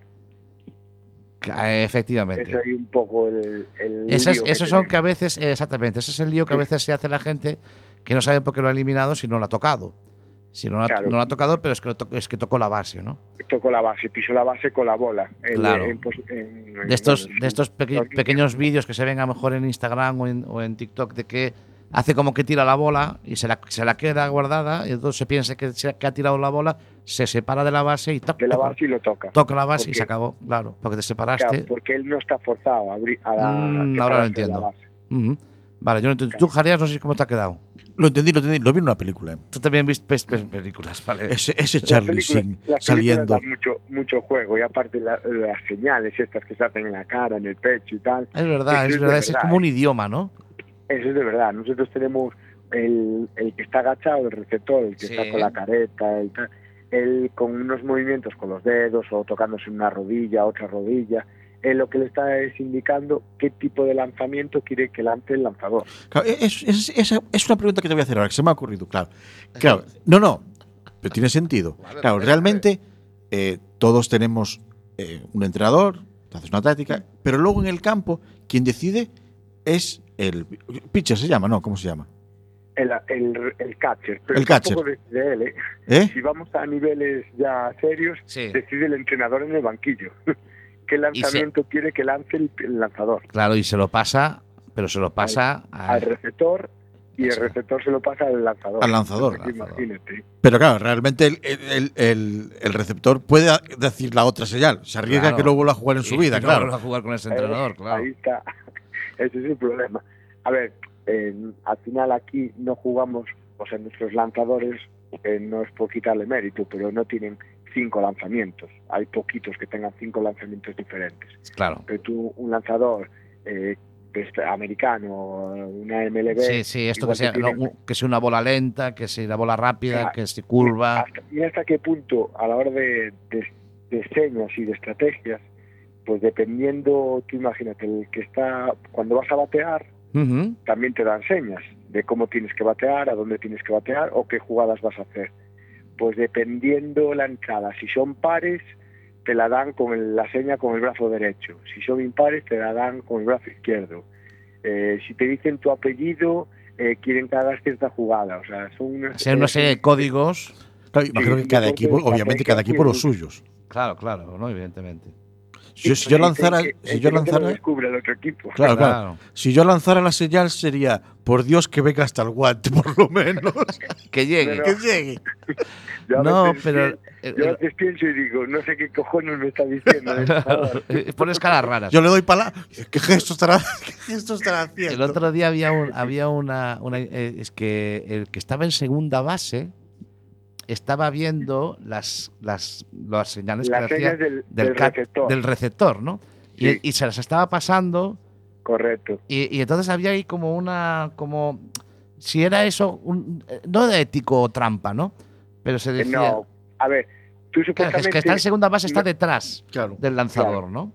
Eh, Efectivamente. Eso hay un poco el, el Ese es- lío que esos son tenemos. que a veces, eh, exactamente, ese es el lío que a veces se hace la gente que no sabe por qué lo ha eliminado si no lo ha tocado. Si no lo ha, Claro. no lo ha tocado, pero es que, lo to- es que tocó la base, ¿no? Tocó la base, pisó la base con la bola. En- Claro. en pos- en- en- De estos, en- de estos peque- en- pequeños vídeos que se ven a lo mejor en Instagram o en, o en TikTok de que hace como que tira la bola y se la, se la queda guardada y entonces se piensa que, se- que ha tirado la bola, se separa de la base y toca, de la base y lo toca. toca la base y Porque- se acabó, claro, porque te Claro, separaste. porque él no está forzado a abrir a la, Mm, a ahora lo separarse de la entiendo. base. Ujú. Vale, yo no entiendo. Tú, Jarías, no sé cómo te ha quedado. Lo entendí, lo entendí. Lo vi en una película. ¿eh? Tú también viste ves- ves películas, vale. Ese, ese Las Charlie películas- Sheen las películas saliendo. dan mucho, mucho juego y aparte la- las señales estas que se hacen en la cara, en el pecho y tal. Es verdad, eso es de verdad, es como un ¿eh? idioma, ¿no? Eso es de verdad. Nosotros tenemos el, el que está agachado, el receptor, el que Sí. está con la careta, el, tal, él con unos movimientos con los dedos o tocándose una rodilla, otra rodilla. Él lo que le está es indicando qué tipo de lanzamiento quiere que lance el lanzador. Claro, es, es- esa es una pregunta que te voy a hacer ahora, que se me ha ocurrido, claro. Claro, no, no, pero tiene sentido. Claro, realmente eh, todos tenemos eh, un entrenador, te haces una táctica, pero luego en el campo quien decide es el pitcher, se llama, ¿no? ¿Cómo se llama? El, el, el catcher. Pero El catcher. tampoco decide él, ¿eh? ¿Eh? Si vamos a niveles ya serios, Sí. decide el entrenador en el banquillo. ¿Qué lanzamiento quiere que lance el, el lanzador? Claro, y se lo pasa, pero se lo pasa a- Al receptor y el Eso. receptor se lo pasa al lanzador. Al lanzador. Entonces, imagínate. Pero claro, realmente el, el- el- el receptor puede a- decir la otra señal. Se arriesga Claro. que no vuelva a jugar en su y- vida, y no claro. vuelve a jugar con ese entrenador, Eh, claro. Ahí está. Ese es el problema. A ver, eh, al final aquí no jugamos, o sea, nuestros lanzadores, eh, no es por quitarle mérito, pero no tienen cinco lanzamientos. Hay poquitos que tengan cinco lanzamientos diferentes. Claro. Pero tú, un lanzador eh, este, americano, una M L B... Sí, sí, esto que igual sea, tiene- no, que sea una bola lenta, que sea una bola rápida, Claro. que se curva. Hasta, y hasta qué punto, a la hora de, de, de señas y de estrategias, pues dependiendo, tú imagínate, el que está, cuando vas a batear, Ujú. también te dan señas de cómo tienes que batear, a dónde tienes que batear o qué jugadas vas a hacer. Pues dependiendo la entrada, si son pares, te la dan con el- la seña con el brazo derecho. Si son impares, te la dan con el brazo izquierdo. Eh, si te dicen tu apellido, eh, quieren que hagas cierta jugada. O sea, son unas, Ser una serie de códigos. Claro, imagino Sí, que cada deporte equipo, de obviamente cada estrategia equipo los tiene- suyos. Claro, claro, no, evidentemente. Si yo, si yo lanzara, si yo no te lo lanzara, descubre el otro equipo. claro, claro. Claro. Si yo lanzara la señal sería, por Dios que venga hasta el guante, por lo menos. Que llegue. No, que llegue. Yo a No, veces pero. pi- eh, Yo a veces pienso y digo, no sé qué cojones me está diciendo. por favor. eh, Pones caras raras. Yo le doy pala. ¿Qué gesto estará, qué gesto estará haciendo? El otro día había, un, había una. una, eh, es que el que estaba en segunda base estaba viendo las, las, las señales Las que hacía señas del, del ca- receptor. del receptor, ¿no? Y, Sí. y se las estaba pasando. Correcto. Y, y entonces había ahí como una. como si era eso, un, eh, no de ético o trampa, ¿no? Pero se Eh, decía. No, a ver, tú Claro, que supuestamente... es que está en segunda base, está no, detrás Claro. del lanzador, ¿no?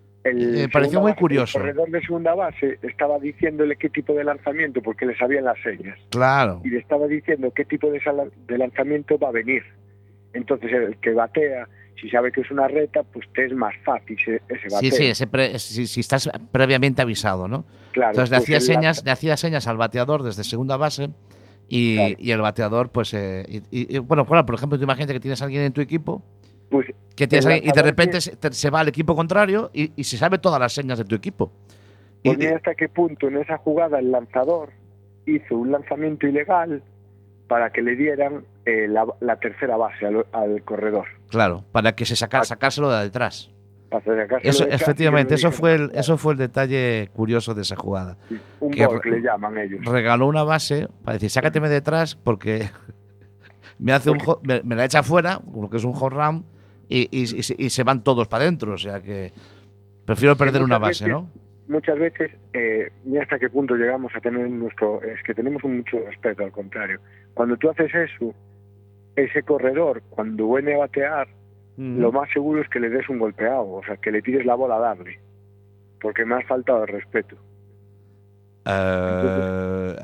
el me pareció segunda muy base, curioso. El corredor de segunda base estaba diciéndole qué tipo de lanzamiento, porque le sabían las señas. Claro. Y le estaba diciendo qué tipo de, sala- de lanzamiento va a venir. Entonces el que batea, si sabe que es una reta, pues te es más fácil ese, ese bateo. Sí, sí, ese pre- si, si estás previamente avisado, ¿no? Claro, Entonces le pues hacía el señas, lanza- le hacía señas al bateador desde segunda base y, Claro. y el bateador, pues, eh, y, y- y, bueno, claro, por ejemplo, tú imagínate que tienes a alguien en tu equipo pues, que tienes el a alguien- y de lanzador repente que- se, te- se va al equipo contrario y, y se sabe todas las señas de tu equipo. Y- pues mira hasta qué punto en esa jugada el lanzador hizo un lanzamiento ilegal para que le dieran eh, la, la tercera base al, al corredor. claro, para que se saca, sacárselo de detrás. Para sacárselo Eso, de casa y efectivamente, que eso no fue, el, dijera, eso fue el detalle curioso de esa jugada. sí, un que ball re- le llaman ellos. Regaló una base para decir, sácateme detrás porque me hace un ho- me, me la echa fuera, porque es un home run, y, y, y se- y se van todos para adentro. O sea que prefiero perder una muchas base, veces- ¿no? Muchas veces, eh, mira hasta qué punto llegamos a tener nuestro... Es que tenemos un mucho respeto, al contrario. Cuando tú haces eso, ese corredor, cuando viene a batear, Mm. lo más seguro es que le des un golpeado, o sea, que le tires la bola a darle. Porque me has faltado el respeto. Eh,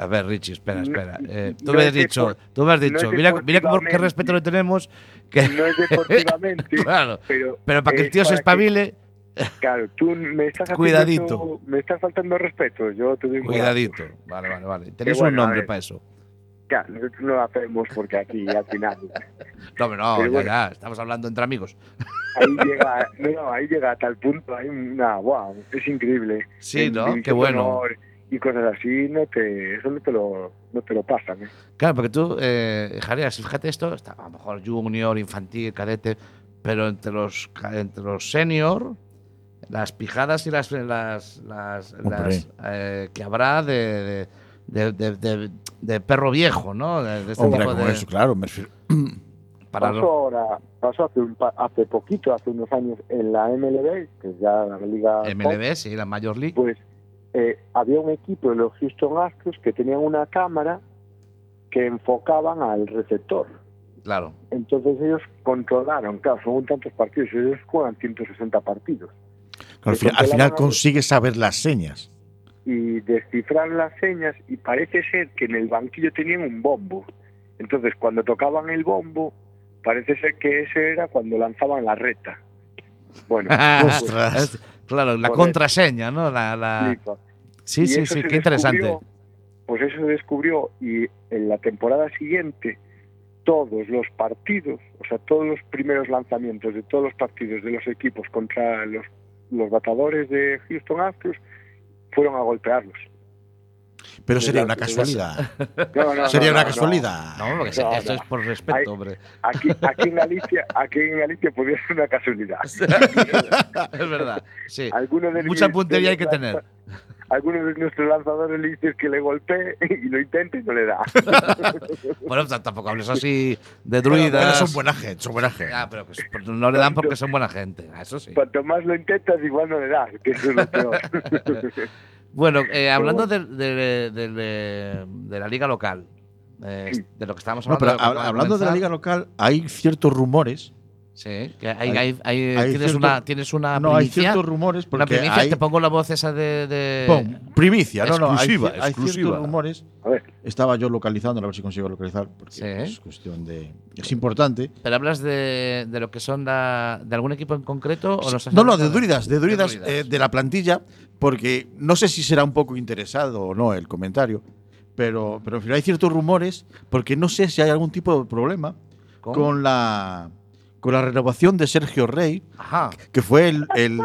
A ver, Richie, espera, espera. Eh, tú no me has es dicho, depor- tú me has no dicho, es mira, mira cómo, qué deportivamente. respeto le tenemos. Que No es deportivamente, claro, pero, pero para que el es tío se para que- espabile, Claro, tú me estás haciendo Cuidadito. eso- me estás faltando respeto, yo te doy un cuidadito. Vale, vale, vale. Tenéis bueno, un a nombre ver. para eso. Claro, nosotros no lo hacemos porque aquí al final No, hombre, no, Pero ya, bueno. ya, estamos hablando entre amigos. ahí llega, no, no, ahí llega a tal punto, hay una, wow, es increíble. Sí, En ¿no? División Qué bueno. de Honor y cosas así, no te, eso no te lo, no te lo pasan, ¿eh? Claro, porque tú, eh, Jareas, fíjate esto, está a lo mejor junior, infantil, cadete, pero entre los ca- entre los senior, las pijadas y las las, las, Hombre. las, eh, que habrá de, de, de, de- de perro viejo, ¿no? De, de este Hombre, tipo como de eso, claro. Me refiero- para pasó los- ahora, pasó hace, un pa- hace poquito, hace unos años en la M L B, que es ya la liga M L B, sí, la Major League. pues eh, había un equipo de los Houston Astros que tenían una cámara que enfocaban al receptor. Claro. Entonces ellos controlaron, claro, son tantos partidos, ellos juegan ciento sesenta partidos. al, fi- al final consigues saber las señas. Y descifrar las señas y parece ser que en el banquillo tenían un bombo. Entonces cuando tocaban el bombo, parece ser que ese era cuando lanzaban la reta. Bueno, pues, Ostras. Es- claro, la Joder. contraseña, ¿no? La, la... flipa. Sí, Y sí, eso sí, se qué interesante. descubrió, Pues eso se descubrió y en la temporada siguiente todos los partidos, o sea, todos los primeros lanzamientos de todos los partidos de los equipos contra los, los batadores de Houston Astros fueron a golpearlos. Pero De sería la- una de la- casualidad. No, no, Sería no, una no, casualidad. No, porque No, esto no. es por respeto, Hay- hombre. Aquí, aquí en Galicia, aquí en Galicia podría ser una casualidad. Es verdad, sí. Algunos de Mucha mis- puntería hay de que los tener. lanza- Algunos de nuestros lanzadores le dicen que le golpee y lo intenta y no le da. Bueno, t- tampoco hables así de Pero druidas. son buena gente, son buena gente. Ah, pero que s- pero no le dan porque son buena gente. Ah, eso sí. Cuanto más lo intentas, igual no le das, que eso es lo peor. Bueno, eh, hablando de, de- de- de- de la liga local, eh, Sí. de lo que estábamos No, hablando. pero de lo que hab- acaba de hablando de la comenzar, liga local, hay ciertos rumores. Sí, que hay, Hay- hay- hay- hay tienes, cierto- una, tienes una No, hay primicia. ciertos rumores Una porque primicia, hay, te pongo la voz esa de. de- Pum, primicia, no, no, hay, Exclusiva, ci- hay exclusiva. ciertos rumores. A ver, Estaba yo localizando, a ver si consigo localizar, porque Sí. es cuestión de. Es importante. Pero hablas de, de lo que son la, de algún equipo en concreto o nos estás No, no, hablando de Duridas, de Duridas, Duridas. eh, de la plantilla, porque no sé si será un poco interesado o no el comentario, pero, pero en fin, hay ciertos rumores, porque no sé si hay algún tipo de problema ¿Con? con la con la renovación de Sergio Rey, Ajá. que fue el, el-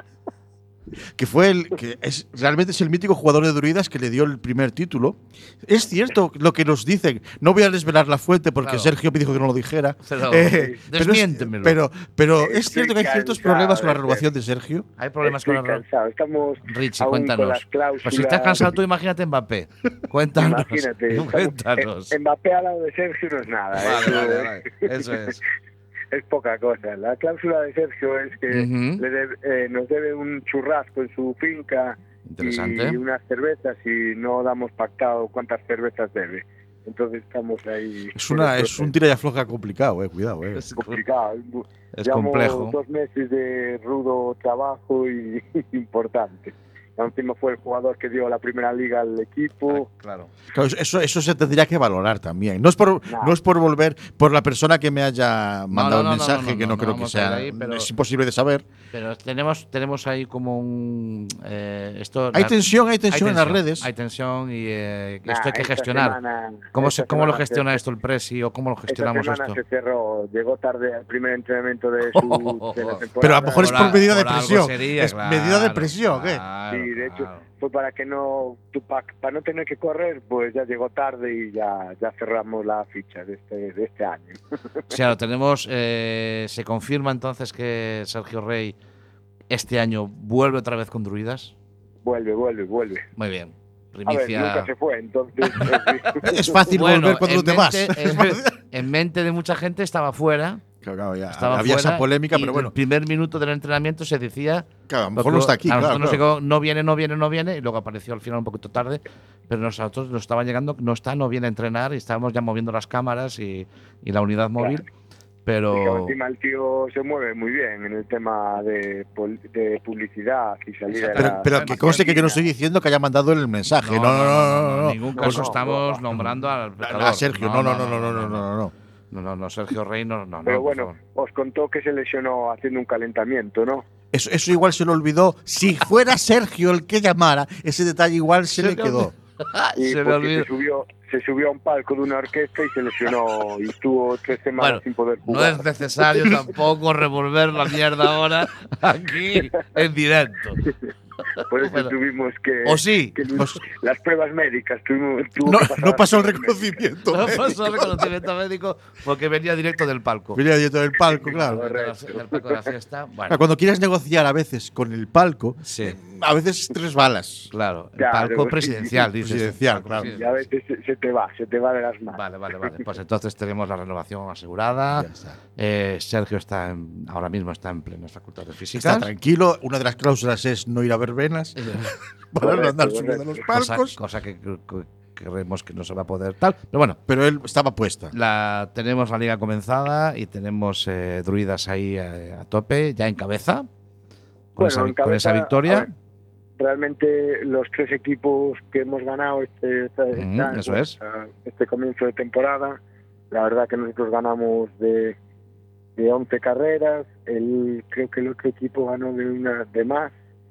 que fue el que es realmente es el mítico jugador de Druidas que le dio el primer título. Es cierto lo que nos dicen. No voy a desvelar la fuente porque Claro. Sergio me dijo que no lo dijera. Pero, Eh, pero es- desmiéntemelo. Pero, pero Estoy es cierto que hay ciertos cansado problemas con la de renovación de Sergio. Hay problemas estoy con la. cansado. Estamos Richie, aún cuéntanos. con las cláusulas. Pues si estás cansado tú, imagínate Mbappé. Cuéntanos. Imagínate. estamos- Cuéntanos. eh, Mbappé al lado de Sergio no es nada. Vale, eso, vale, vale. Eso es. es poca cosa. La cláusula de Sergio es que Ujú. le debe- eh, nos debe un churrasco en su finca Interesante. y unas cervezas y no damos pactado cuántas cervezas debe. Entonces estamos ahí. Es, una, es un tira y afloja complicado, eh, cuidado. Eh. Es, complicado. es Llevamos complejo. dos meses de rudo trabajo y importante. Encima fue el jugador que dio la primera liga al equipo. Claro. Claro, eso, eso se tendría que valorar también. No es por, No. no es por volver por la persona que me haya mandado no, el no, mensaje, no, no, que no, no, creo no que vamos a ir sea. ahí, pero- Es imposible de saber. Pero tenemos, tenemos ahí como un. eh, esto, Hay la- tensión, hay tensión en las tensión, redes. Hay tensión y eh, Nah, esto hay que esta gestionar. semana- ¿Cómo, esta se, ¿Cómo lo semana gestiona se- esto el Presi o cómo lo Esta gestionamos semana esto? se cerró, llegó tarde al primer ententamiento de, su, de la temporada. Pero a lo mejor es Por por al- medida de por algo presión. sería, Es claro, medida de presión, ¿eh? claro, Sí, de hecho, claro. fue para que no, para no tener que correr, pues ya llegó tarde y ya, ya cerramos la ficha de este, de este año. O sea, lo tenemos. eh, se confirma entonces que Sergio Rey este año vuelve otra vez con Druidas. Vuelve, vuelve, vuelve. Muy bien. A ver, Primicia. nunca se fue, entonces. Es fácil Bueno, volver cuando en no te vas. mente- En, en mente de mucha gente estaba fuera. Claro, claro, ya, Estaba había fuera esa polémica, y pero el bueno. primer minuto del entrenamiento se decía. Claro, a lo mejor no está aquí. A Claro, nosotros nos claro. llegó, no viene, no viene, no viene. Y luego apareció al final un poquito tarde. Pero nosotros nos estaba llegando, no está, no viene a entrenar. Y estábamos ya moviendo las cámaras y, y la unidad móvil. pero encima el tío se mueve muy bien en el tema de, pol- de publicidad y salir a Pero, la- pero que conste que yo no estoy diciendo que haya mandado el mensaje. No, no, no, no. no, no, en ningún No, caso no, estamos no, nombrando al A pecador. Sergio, no, no, no, no, no, no, no, no. No, no, no, Sergio Rey, no, no, Pero no, por bueno, favor. os contó que se lesionó haciendo un calentamiento, ¿no? Eso, eso igual se lo olvidó. Si fuera Sergio el que llamara, ese detalle igual se, Se le le quedó. Y Se me porque olvidó. se subió, se subió a un palco de una orquesta y se lesionó y estuvo tres semanas Bueno, sin poder no jugar. es necesario tampoco revolver la mierda ahora aquí en directo. Por eso Bueno, tuvimos que, o sí, que pues- las pruebas médicas tuvimos, tuvo No, que pasar no las pasó el pruebas médicas. reconocimiento. No médico. pasó el reconocimiento médico porque venía directo del palco. Venía directo del palco, claro. Correcto. Del palco de la fiesta. Claro, Bueno, Cuando quieres negociar a veces con el palco, sí, eh, a veces tres balas. claro. El Claro, palco sí, presidencial, sí, dices. presidencial, Palco claro. Y a veces se, se te va, se te va de las manos. Vale, vale, vale. Pues entonces tenemos la renovación asegurada. Ya está. Eh, Sergio está en- ahora mismo está en plenas facultades Está físicas. tranquilo. Una de las cláusulas es no ir a verbenas para no Correcto, andar subiendo a correcto. los Cosa, palcos. cosa que, que- que creemos que no se va a poder tal. Pero bueno, Pero él estaba puesta. la, tenemos la liga comenzada y tenemos eh, Druidas ahí eh, a tope, ya en cabeza. Con, Bueno, esa, vi- en con esa cabeza, victoria. a ver, realmente los tres equipos que hemos ganado este, este, Mm, año, eso es. este comienzo de temporada, la verdad que nosotros ganamos de, de once carreras, el, creo que el otro equipo ganó de una de más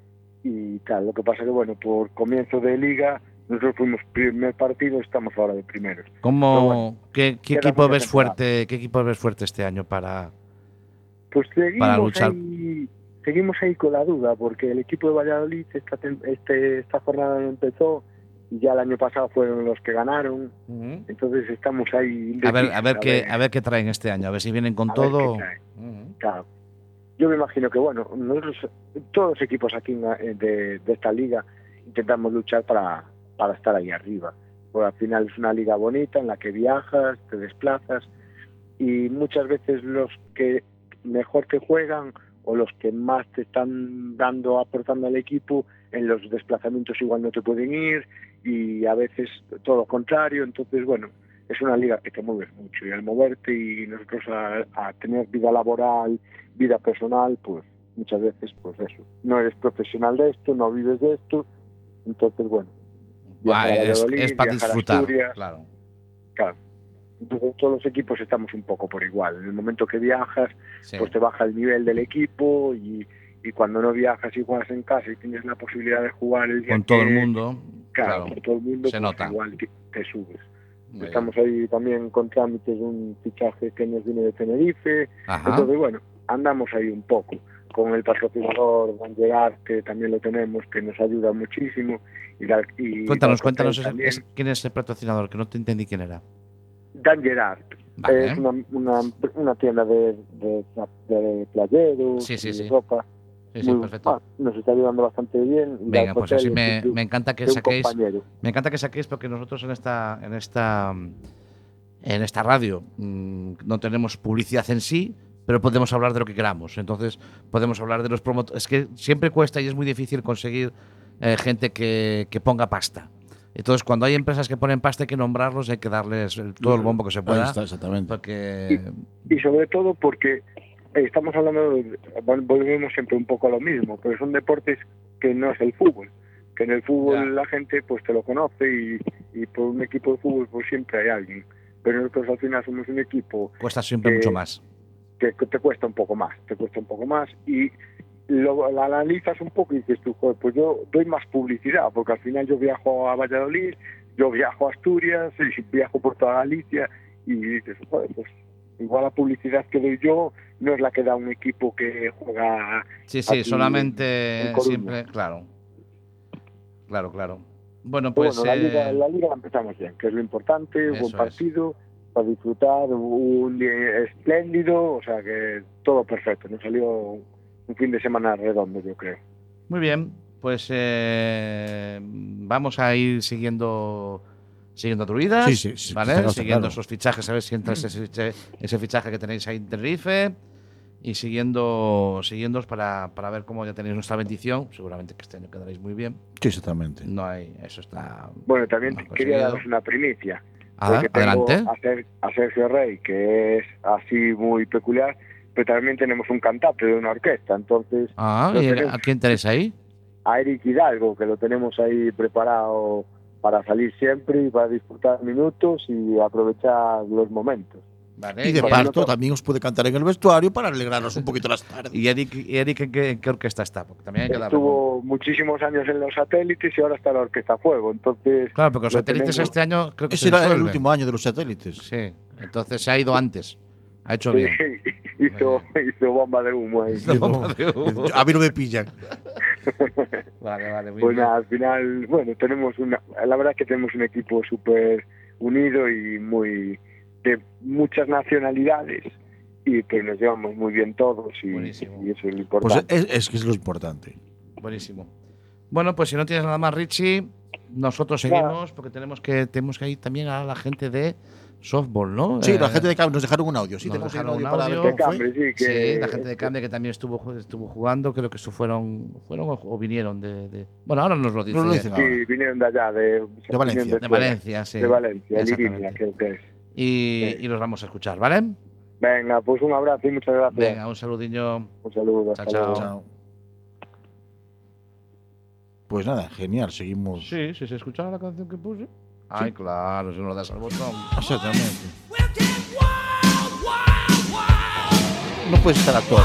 y tal. Lo que pasa que, bueno, por comienzo de liga, nosotros fuimos primer partido, estamos ahora de primeros. ¿Cómo, Pero bueno, ¿qué, qué queda equipo mucha ves temporada. fuerte? ¿Qué equipo ves fuerte este año para? Pues seguimos Para luchar. ahí, seguimos ahí con la duda, porque el equipo de Valladolid esta, tem- este, esta jornada no empezó y ya el año pasado fueron los que ganaron, entonces estamos ahí. A ver, indecisos, a ver qué, a ver qué traen este año, a ver si vienen con a ver todo. qué traen. Ujú. Claro. Yo me imagino que, bueno, nosotros, todos los equipos aquí en la- de, de esta liga, intentamos luchar para, para estar ahí arriba. Porque al final es una liga bonita en la que viajas, te desplazas y muchas veces los que mejor te juegan o los que más te están dando, aportando al equipo, en los desplazamientos igual no te pueden ir y a veces todo lo contrario. Entonces, bueno, es una liga que te mueves mucho y al moverte y nosotros a, a tener vida laboral, vida personal, pues muchas veces pues eso, no eres profesional de esto, no vives de esto, entonces bueno, Buah, viajar a es, Valladolid, es para viajar a disfrutar. Asturias, Claro. claro. Entonces todos los equipos estamos un poco por igual. En el momento que viajas, Sí. pues te baja el nivel del equipo y, y cuando no viajas y juegas en casa y tienes la posibilidad de jugar el día Con todo que- el mundo. claro, Claro. con todo el mundo, Se pues nota. igual te, te subes. Muy Estamos ahí también con trámites de un fichaje que nos viene de Tenerife. Ajá. Entonces, bueno, andamos ahí un poco. Con el patrocinador Dan Gerard, que también lo tenemos, que nos ayuda muchísimo. Y la- y Cuéntanos, Dan cuéntanos Hotel ese- también. es- quién es el patrocinador, que no te entendí quién era. Dan Gerard. Vale. Es una, una, una tienda de, de, de playeros Sí, sí, y sí. ropa. Sí, sí, Muy- perfecto. ah, nos está ayudando bastante bien. Y Venga, Dan pues Hotel así es me, de- me encanta que de un saquéis. compañero. Me encanta que saquéis porque nosotros en esta, en esta, en esta radio mm, no tenemos publicidad en sí, pero podemos hablar de lo que queramos. Entonces podemos hablar de los promotores. Es que siempre cuesta y es muy difícil conseguir eh, gente que, que ponga pasta. Entonces cuando hay empresas que ponen pasta hay que nombrarlos, hay que darles el- todo el bombo que se Ahí pueda. está, exactamente. Porque Y sobre todo porque eh, estamos hablando, de- vol- volvemos siempre un poco a lo mismo, pero son deportes que no es el fútbol. Que en el fútbol Ya. la gente pues te lo conoce y, y por un equipo de fútbol pues siempre hay alguien. Pero nosotros al final somos un equipo cuesta siempre Eh, mucho más. que, que te cuesta un poco más, te cuesta un poco más y lo, la analizas un poco y dices tú, joder, pues yo doy más publicidad, porque al final yo viajo a Valladolid, yo viajo a Asturias, y viajo por toda Galicia y dices, joder, pues igual la publicidad que doy yo no es la que da un equipo que juega Sí, sí, aquí solamente en Coruña. siempre, claro. Claro, claro. Bueno, Pero pues bueno, la, eh, liga, la liga la empezamos bien, que es lo importante, un Eso buen es. partido, para disfrutar, un día espléndido, o sea que todo perfecto, nos salió un fin de semana redondo, yo creo. muy bien, pues eh, vamos a ir siguiendo siguiendo a Druidas, Sí, sí, sí, ¿vale? está claro, Siguiendo claro. esos fichajes, a ver si entra ese, fiche- ese fichaje que tenéis ahí en Tenerife y siguiendo siguiéndoos para, para ver cómo ya tenéis nuestra bendición. Seguramente que este año quedaréis muy bien. Sí, exactamente. No hay, eso está. Bueno, también no ha quería conseguido. daros una primicia. Ah, porque tengo adelante. a, Ser- a Sergio Rey, que es así muy peculiar, pero también tenemos un cantante de una orquesta, entonces Ah, lo ¿y tenemos. a quién tenés ahí? A Eric Hidalgo, que lo tenemos ahí preparado para salir siempre y para disfrutar minutos y aprovechar los momentos. Vale. Y de ¿Y, parto no- también os puede cantar en el vestuario para alegrarnos un poquito las tardes. y Eric, y Eric ¿en, qué, en qué orquesta está? Porque también hay que darle. Estuvo muchísimos años en los satélites y ahora está en la Orquesta Fuego, entonces... Claro, porque los lo satélites tenemos- este año creo que Ese se era el disuelven. último año de los satélites. Sí, entonces se ha ido antes. Ha hecho Sí, bien. hizo, hizo bomba de humo ahí. La bomba de humo. A mí no me pillan. Vale, vale, muy Pues bien. nada, al final, bueno, tenemos una... La verdad es que tenemos un equipo súper unido y muy... de muchas nacionalidades y que nos llevamos muy bien todos y, Buenísimo. y eso es lo Pues importante. es, es que es lo importante. Buenísimo. Bueno, pues si no tienes nada más, Richie, nosotros Nada. seguimos porque tenemos que tenemos que ir también a la gente de softball, ¿no? Sí, Eh, la gente de Cambridge nos dejaron un audio. Sí, nos tenemos ahí un dejaron audio un para audio. ver De cómo fue. Cambre, sí, que... Sí, la gente de Cambia que también estuvo estuvo jugando, creo que eso fueron fueron o, o vinieron de, de- bueno, ahora nos lo dice. Nos lo dicen ahora. Sí, vinieron de allá, de, De Valencia. vinieron De fuera. Valencia, sí. De Valencia, el Exactamente. Irimia, creo que es. Y, Sí. y los vamos a escuchar, ¿vale? Venga, pues un abrazo y muchas gracias. Venga, un saludillo. Un saludo. Chao, hasta chao. luego. Chao. Pues nada, genial, seguimos. Sí, sí, se escuchaba la canción que puse. Ay, claro, si no lo das al botón. Exactamente. No puedes estar a todo.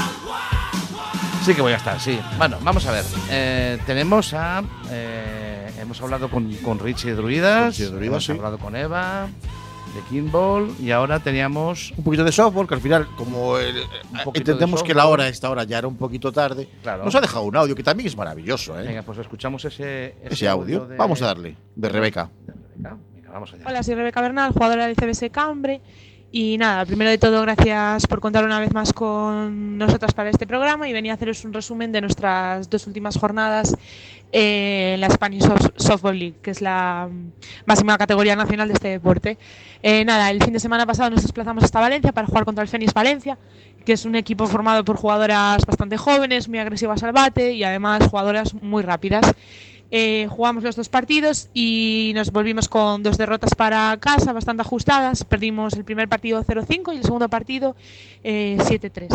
Sí que voy a estar, sí. Bueno, vamos a ver. Eh, tenemos a... eh, hemos hablado con, con Richie de Druidas, Richie de Druidas, hemos sí. hablado con Eva de Kimball y ahora teníamos... Un poquito de softball, que al final, como el- poquito de entendemos que la softball. hora a esta hora ya era un poquito tarde, Claro. nos ha dejado un audio que también es maravilloso, ¿eh? Venga, pues escuchamos ese, Ese audio. de- Vamos a darle, de Rebeca. de Rebeca. Venga, vamos allá. Hola, soy Rebeca Bernal, jugadora del C B S Cambre. Y nada, primero de todo, gracias por contar una vez más con nosotras para este programa y venía a haceros un resumen de nuestras dos últimas jornadas eh, en la Spanish Soft- Softball League, que es la mm, máxima categoría nacional de este deporte. Eh, nada, el fin de semana pasado nos desplazamos hasta Valencia para jugar contra el Fénix Valencia, que es un equipo formado por jugadoras bastante jóvenes, muy agresivas al bate y además jugadoras muy rápidas. Eh, jugamos los dos partidos y nos volvimos con dos derrotas para casa, bastante ajustadas. Perdimos el primer partido cero cinco y el segundo partido eh, siete tres.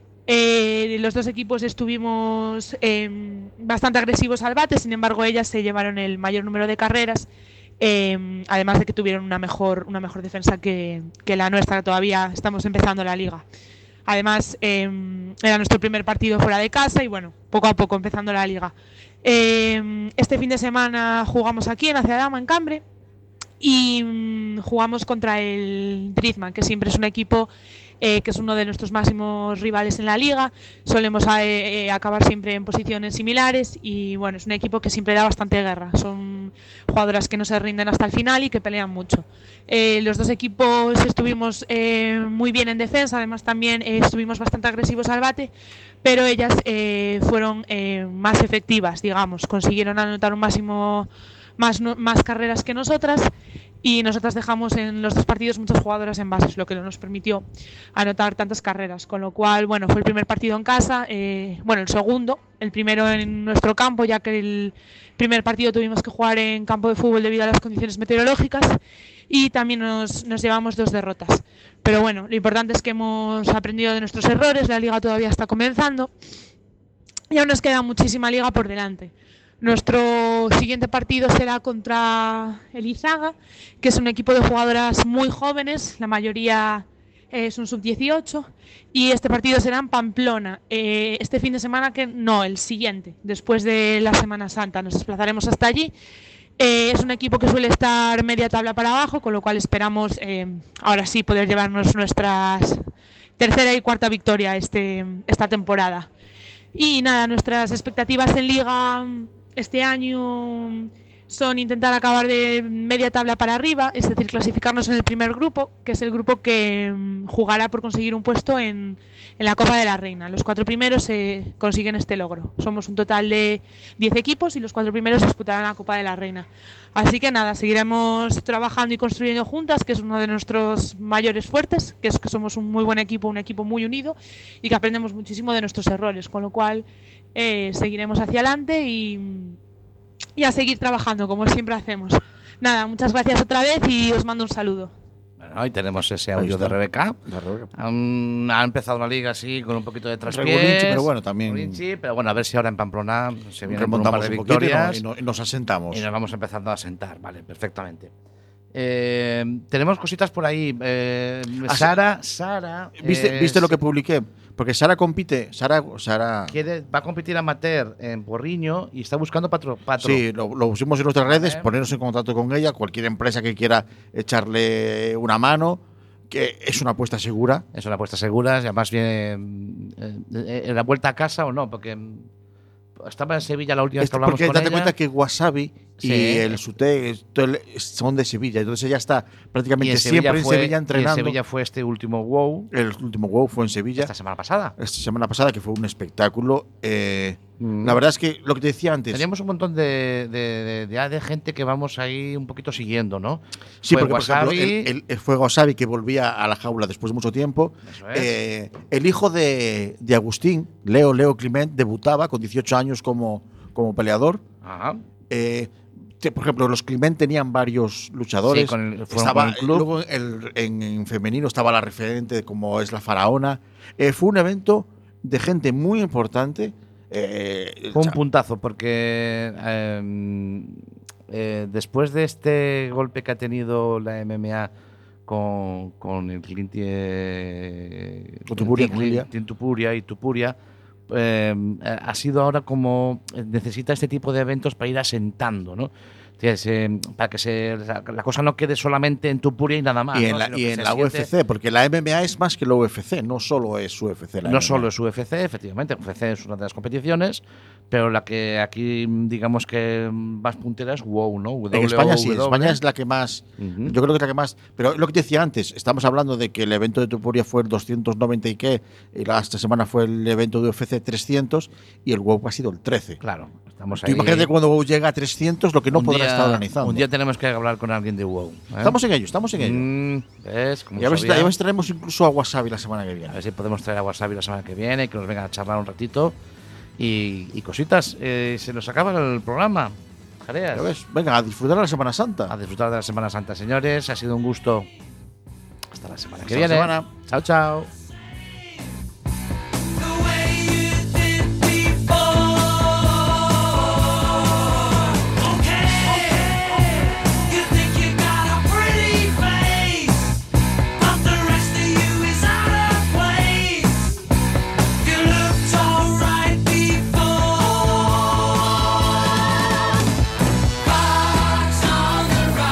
Eh, los dos equipos estuvimos eh, bastante agresivos al bate, sin embargo ellas se llevaron el mayor número de carreras, eh, además de que tuvieron una mejor, una mejor defensa que, que la nuestra, que todavía estamos empezando la liga. Además, eh, era nuestro primer partido fuera de casa y bueno, poco a poco empezando la liga. Eh, este fin de semana jugamos aquí en Aciadama, en Cambre, y mm, jugamos contra el Drizman, que siempre es un equipo eh, que es uno de nuestros máximos rivales en la liga. Solemos eh, eh, acabar siempre en posiciones similares y bueno, es un equipo que siempre da bastante guerra. Son jugadoras que no se rinden hasta el final y que pelean mucho. Eh, los dos equipos estuvimos eh, muy bien en defensa, además también eh, estuvimos bastante agresivos al bate, pero ellas eh, fueron eh, más efectivas, digamos, consiguieron anotar un máximo más, no- más carreras que nosotras y nosotras dejamos en los dos partidos muchas jugadoras en bases, lo que no nos permitió anotar tantas carreras, con lo cual, bueno, fue el primer partido en casa, eh, bueno, el segundo, el primero en nuestro campo, ya que el primer partido tuvimos que jugar en campo de fútbol debido a las condiciones meteorológicas y también nos, nos llevamos dos derrotas. Pero bueno, lo importante es que hemos aprendido de nuestros errores, la liga todavía está comenzando y aún nos queda muchísima liga por delante. Nuestro siguiente partido será contra el Izaga, que es un equipo de jugadoras muy jóvenes, la mayoría eh, son sub dieciocho, y este partido será en Pamplona. Eh, este fin de semana, que no, el siguiente, después de la Semana Santa, nos desplazaremos hasta allí. Eh, es un equipo que suele estar media tabla para abajo, con lo cual esperamos eh, ahora sí poder llevarnos nuestras tercera y cuarta victoria este, esta temporada. Y nada, nuestras expectativas en Liga este año son intentar acabar de media tabla para arriba, es decir, clasificarnos en el primer grupo, que es el grupo que mm, jugará por conseguir un puesto en, en la Copa de la Reina. Los cuatro primeros eh, consiguen este logro. Somos un total de diez equipos y los cuatro primeros disputarán la Copa de la Reina. Así que nada, seguiremos trabajando y construyendo juntas, que es uno de nuestros mayores fuertes, que es que somos un muy buen equipo, un equipo muy unido y que aprendemos muchísimo de nuestros errores, con lo cual eh, seguiremos hacia adelante y, y a seguir trabajando como siempre hacemos. Nada, muchas gracias otra vez y os mando un saludo. Bueno, ahí tenemos ese Ahí audio está. de Rebeca. La Rebeca. Um, ha empezado la liga así, con un poquito de traspiés. Regulinchi, pero bueno, también- Regulinchi, pero bueno, a ver si ahora en Pamplona se viene con un par Remontamos de un poquito y, victorias. no- y no- y nos asentamos. Y nos vamos empezando a sentar, vale, perfectamente. Eh, tenemos cositas por ahí. Eh, Ah, sí. Sara, Sara. ¿Viste, eh, ¿Viste lo que publiqué? Porque Sara compite. Sara, Sara quiere, va a competir amateur en Porriño y está buscando patro. patro. Sí, lo, lo pusimos en nuestras redes, Vale. ponernos en contacto con ella, cualquier empresa que quiera echarle una mano, que es una apuesta segura. Es una apuesta segura, y además viene eh, eh, en la vuelta a casa o no, porque mm, estaba en Sevilla la última vez que Este, hablamos porque con date ella. cuenta que Wasabi Sí. y el Sute esto, el- son de Sevilla, entonces ella está y prácticamente en Sevilla siempre fue, en Sevilla y en entrenando. Sevilla fue este último WoW El último WoW fue en Sevilla esta semana pasada. esta semana pasada, que fue un espectáculo. eh, Mm. La verdad es que lo que te decía antes. Teníamos un montón de, de, de, de- de gente que vamos ahí un poquito siguiendo, ¿no? Sí, Fue porque por ejemplo, Wasabi, el, el, el fue Wasabi que volvía a la jaula después de mucho tiempo. Eso es. Eh, el hijo de, de Agustín, Leo, Leo Clement, debutaba con dieciocho años como, como peleador. Ajá. Eh, te- por ejemplo, los Clement tenían varios luchadores. Sí, con el- fueron estaba, con el club. Luego el- en, en femenino estaba la referente como es la Faraona. Eh, fue un evento de gente muy importante. Eh, Fue un cha- puntazo porque eh, eh, después de este golpe que ha tenido la M M A con, con el Clint eh, Con Tupuria, Clint- Tupuria. Clint Tupuria y Tupuria, eh, ha sido ahora como necesita este tipo de eventos para ir asentando, ¿no? Entonces, eh, para que se, la, la cosa no quede solamente en Tupuria y nada más. y en ¿no? la, Sino y que en se la siente- U F C, porque la M M A es más que la U F C, no solo es U F C. La No M M A. solo es U F C, efectivamente, U F C es una de las competiciones, pero la que aquí digamos que más puntera es WoW, ¿no? En España sí, W W E. España es la que más. Ujú. Yo creo que es la que más. Pero lo que te decía antes, estamos hablando de que el evento de Tupuria fue el doscientos noventa y qué, y la, esta semana fue el evento de U F C trescientos y el WoW ha sido el trece. Claro, estamos Tú ahí. imagínate cuando WoW llega a trescientos, lo que no Un podrá día- estar organizando. Un día tenemos que hablar con alguien de WoW. ¿eh? Estamos en ello, estamos en ello. Mm, ¿ves? Como y a ver, si, sabía. a ver si traemos incluso a Wasabi la semana que A viene. ver si podemos traer a Wasabi la semana que viene, que nos vengan a charlar un ratito. Y, y cositas, eh, se nos acaba el programa. Jareas. Ya ves, venga, a disfrutar de la Semana Santa. A disfrutar de la Semana Santa, señores. Ha sido un gusto. Hasta la semana que Hasta la viene. semana. Chao, chao.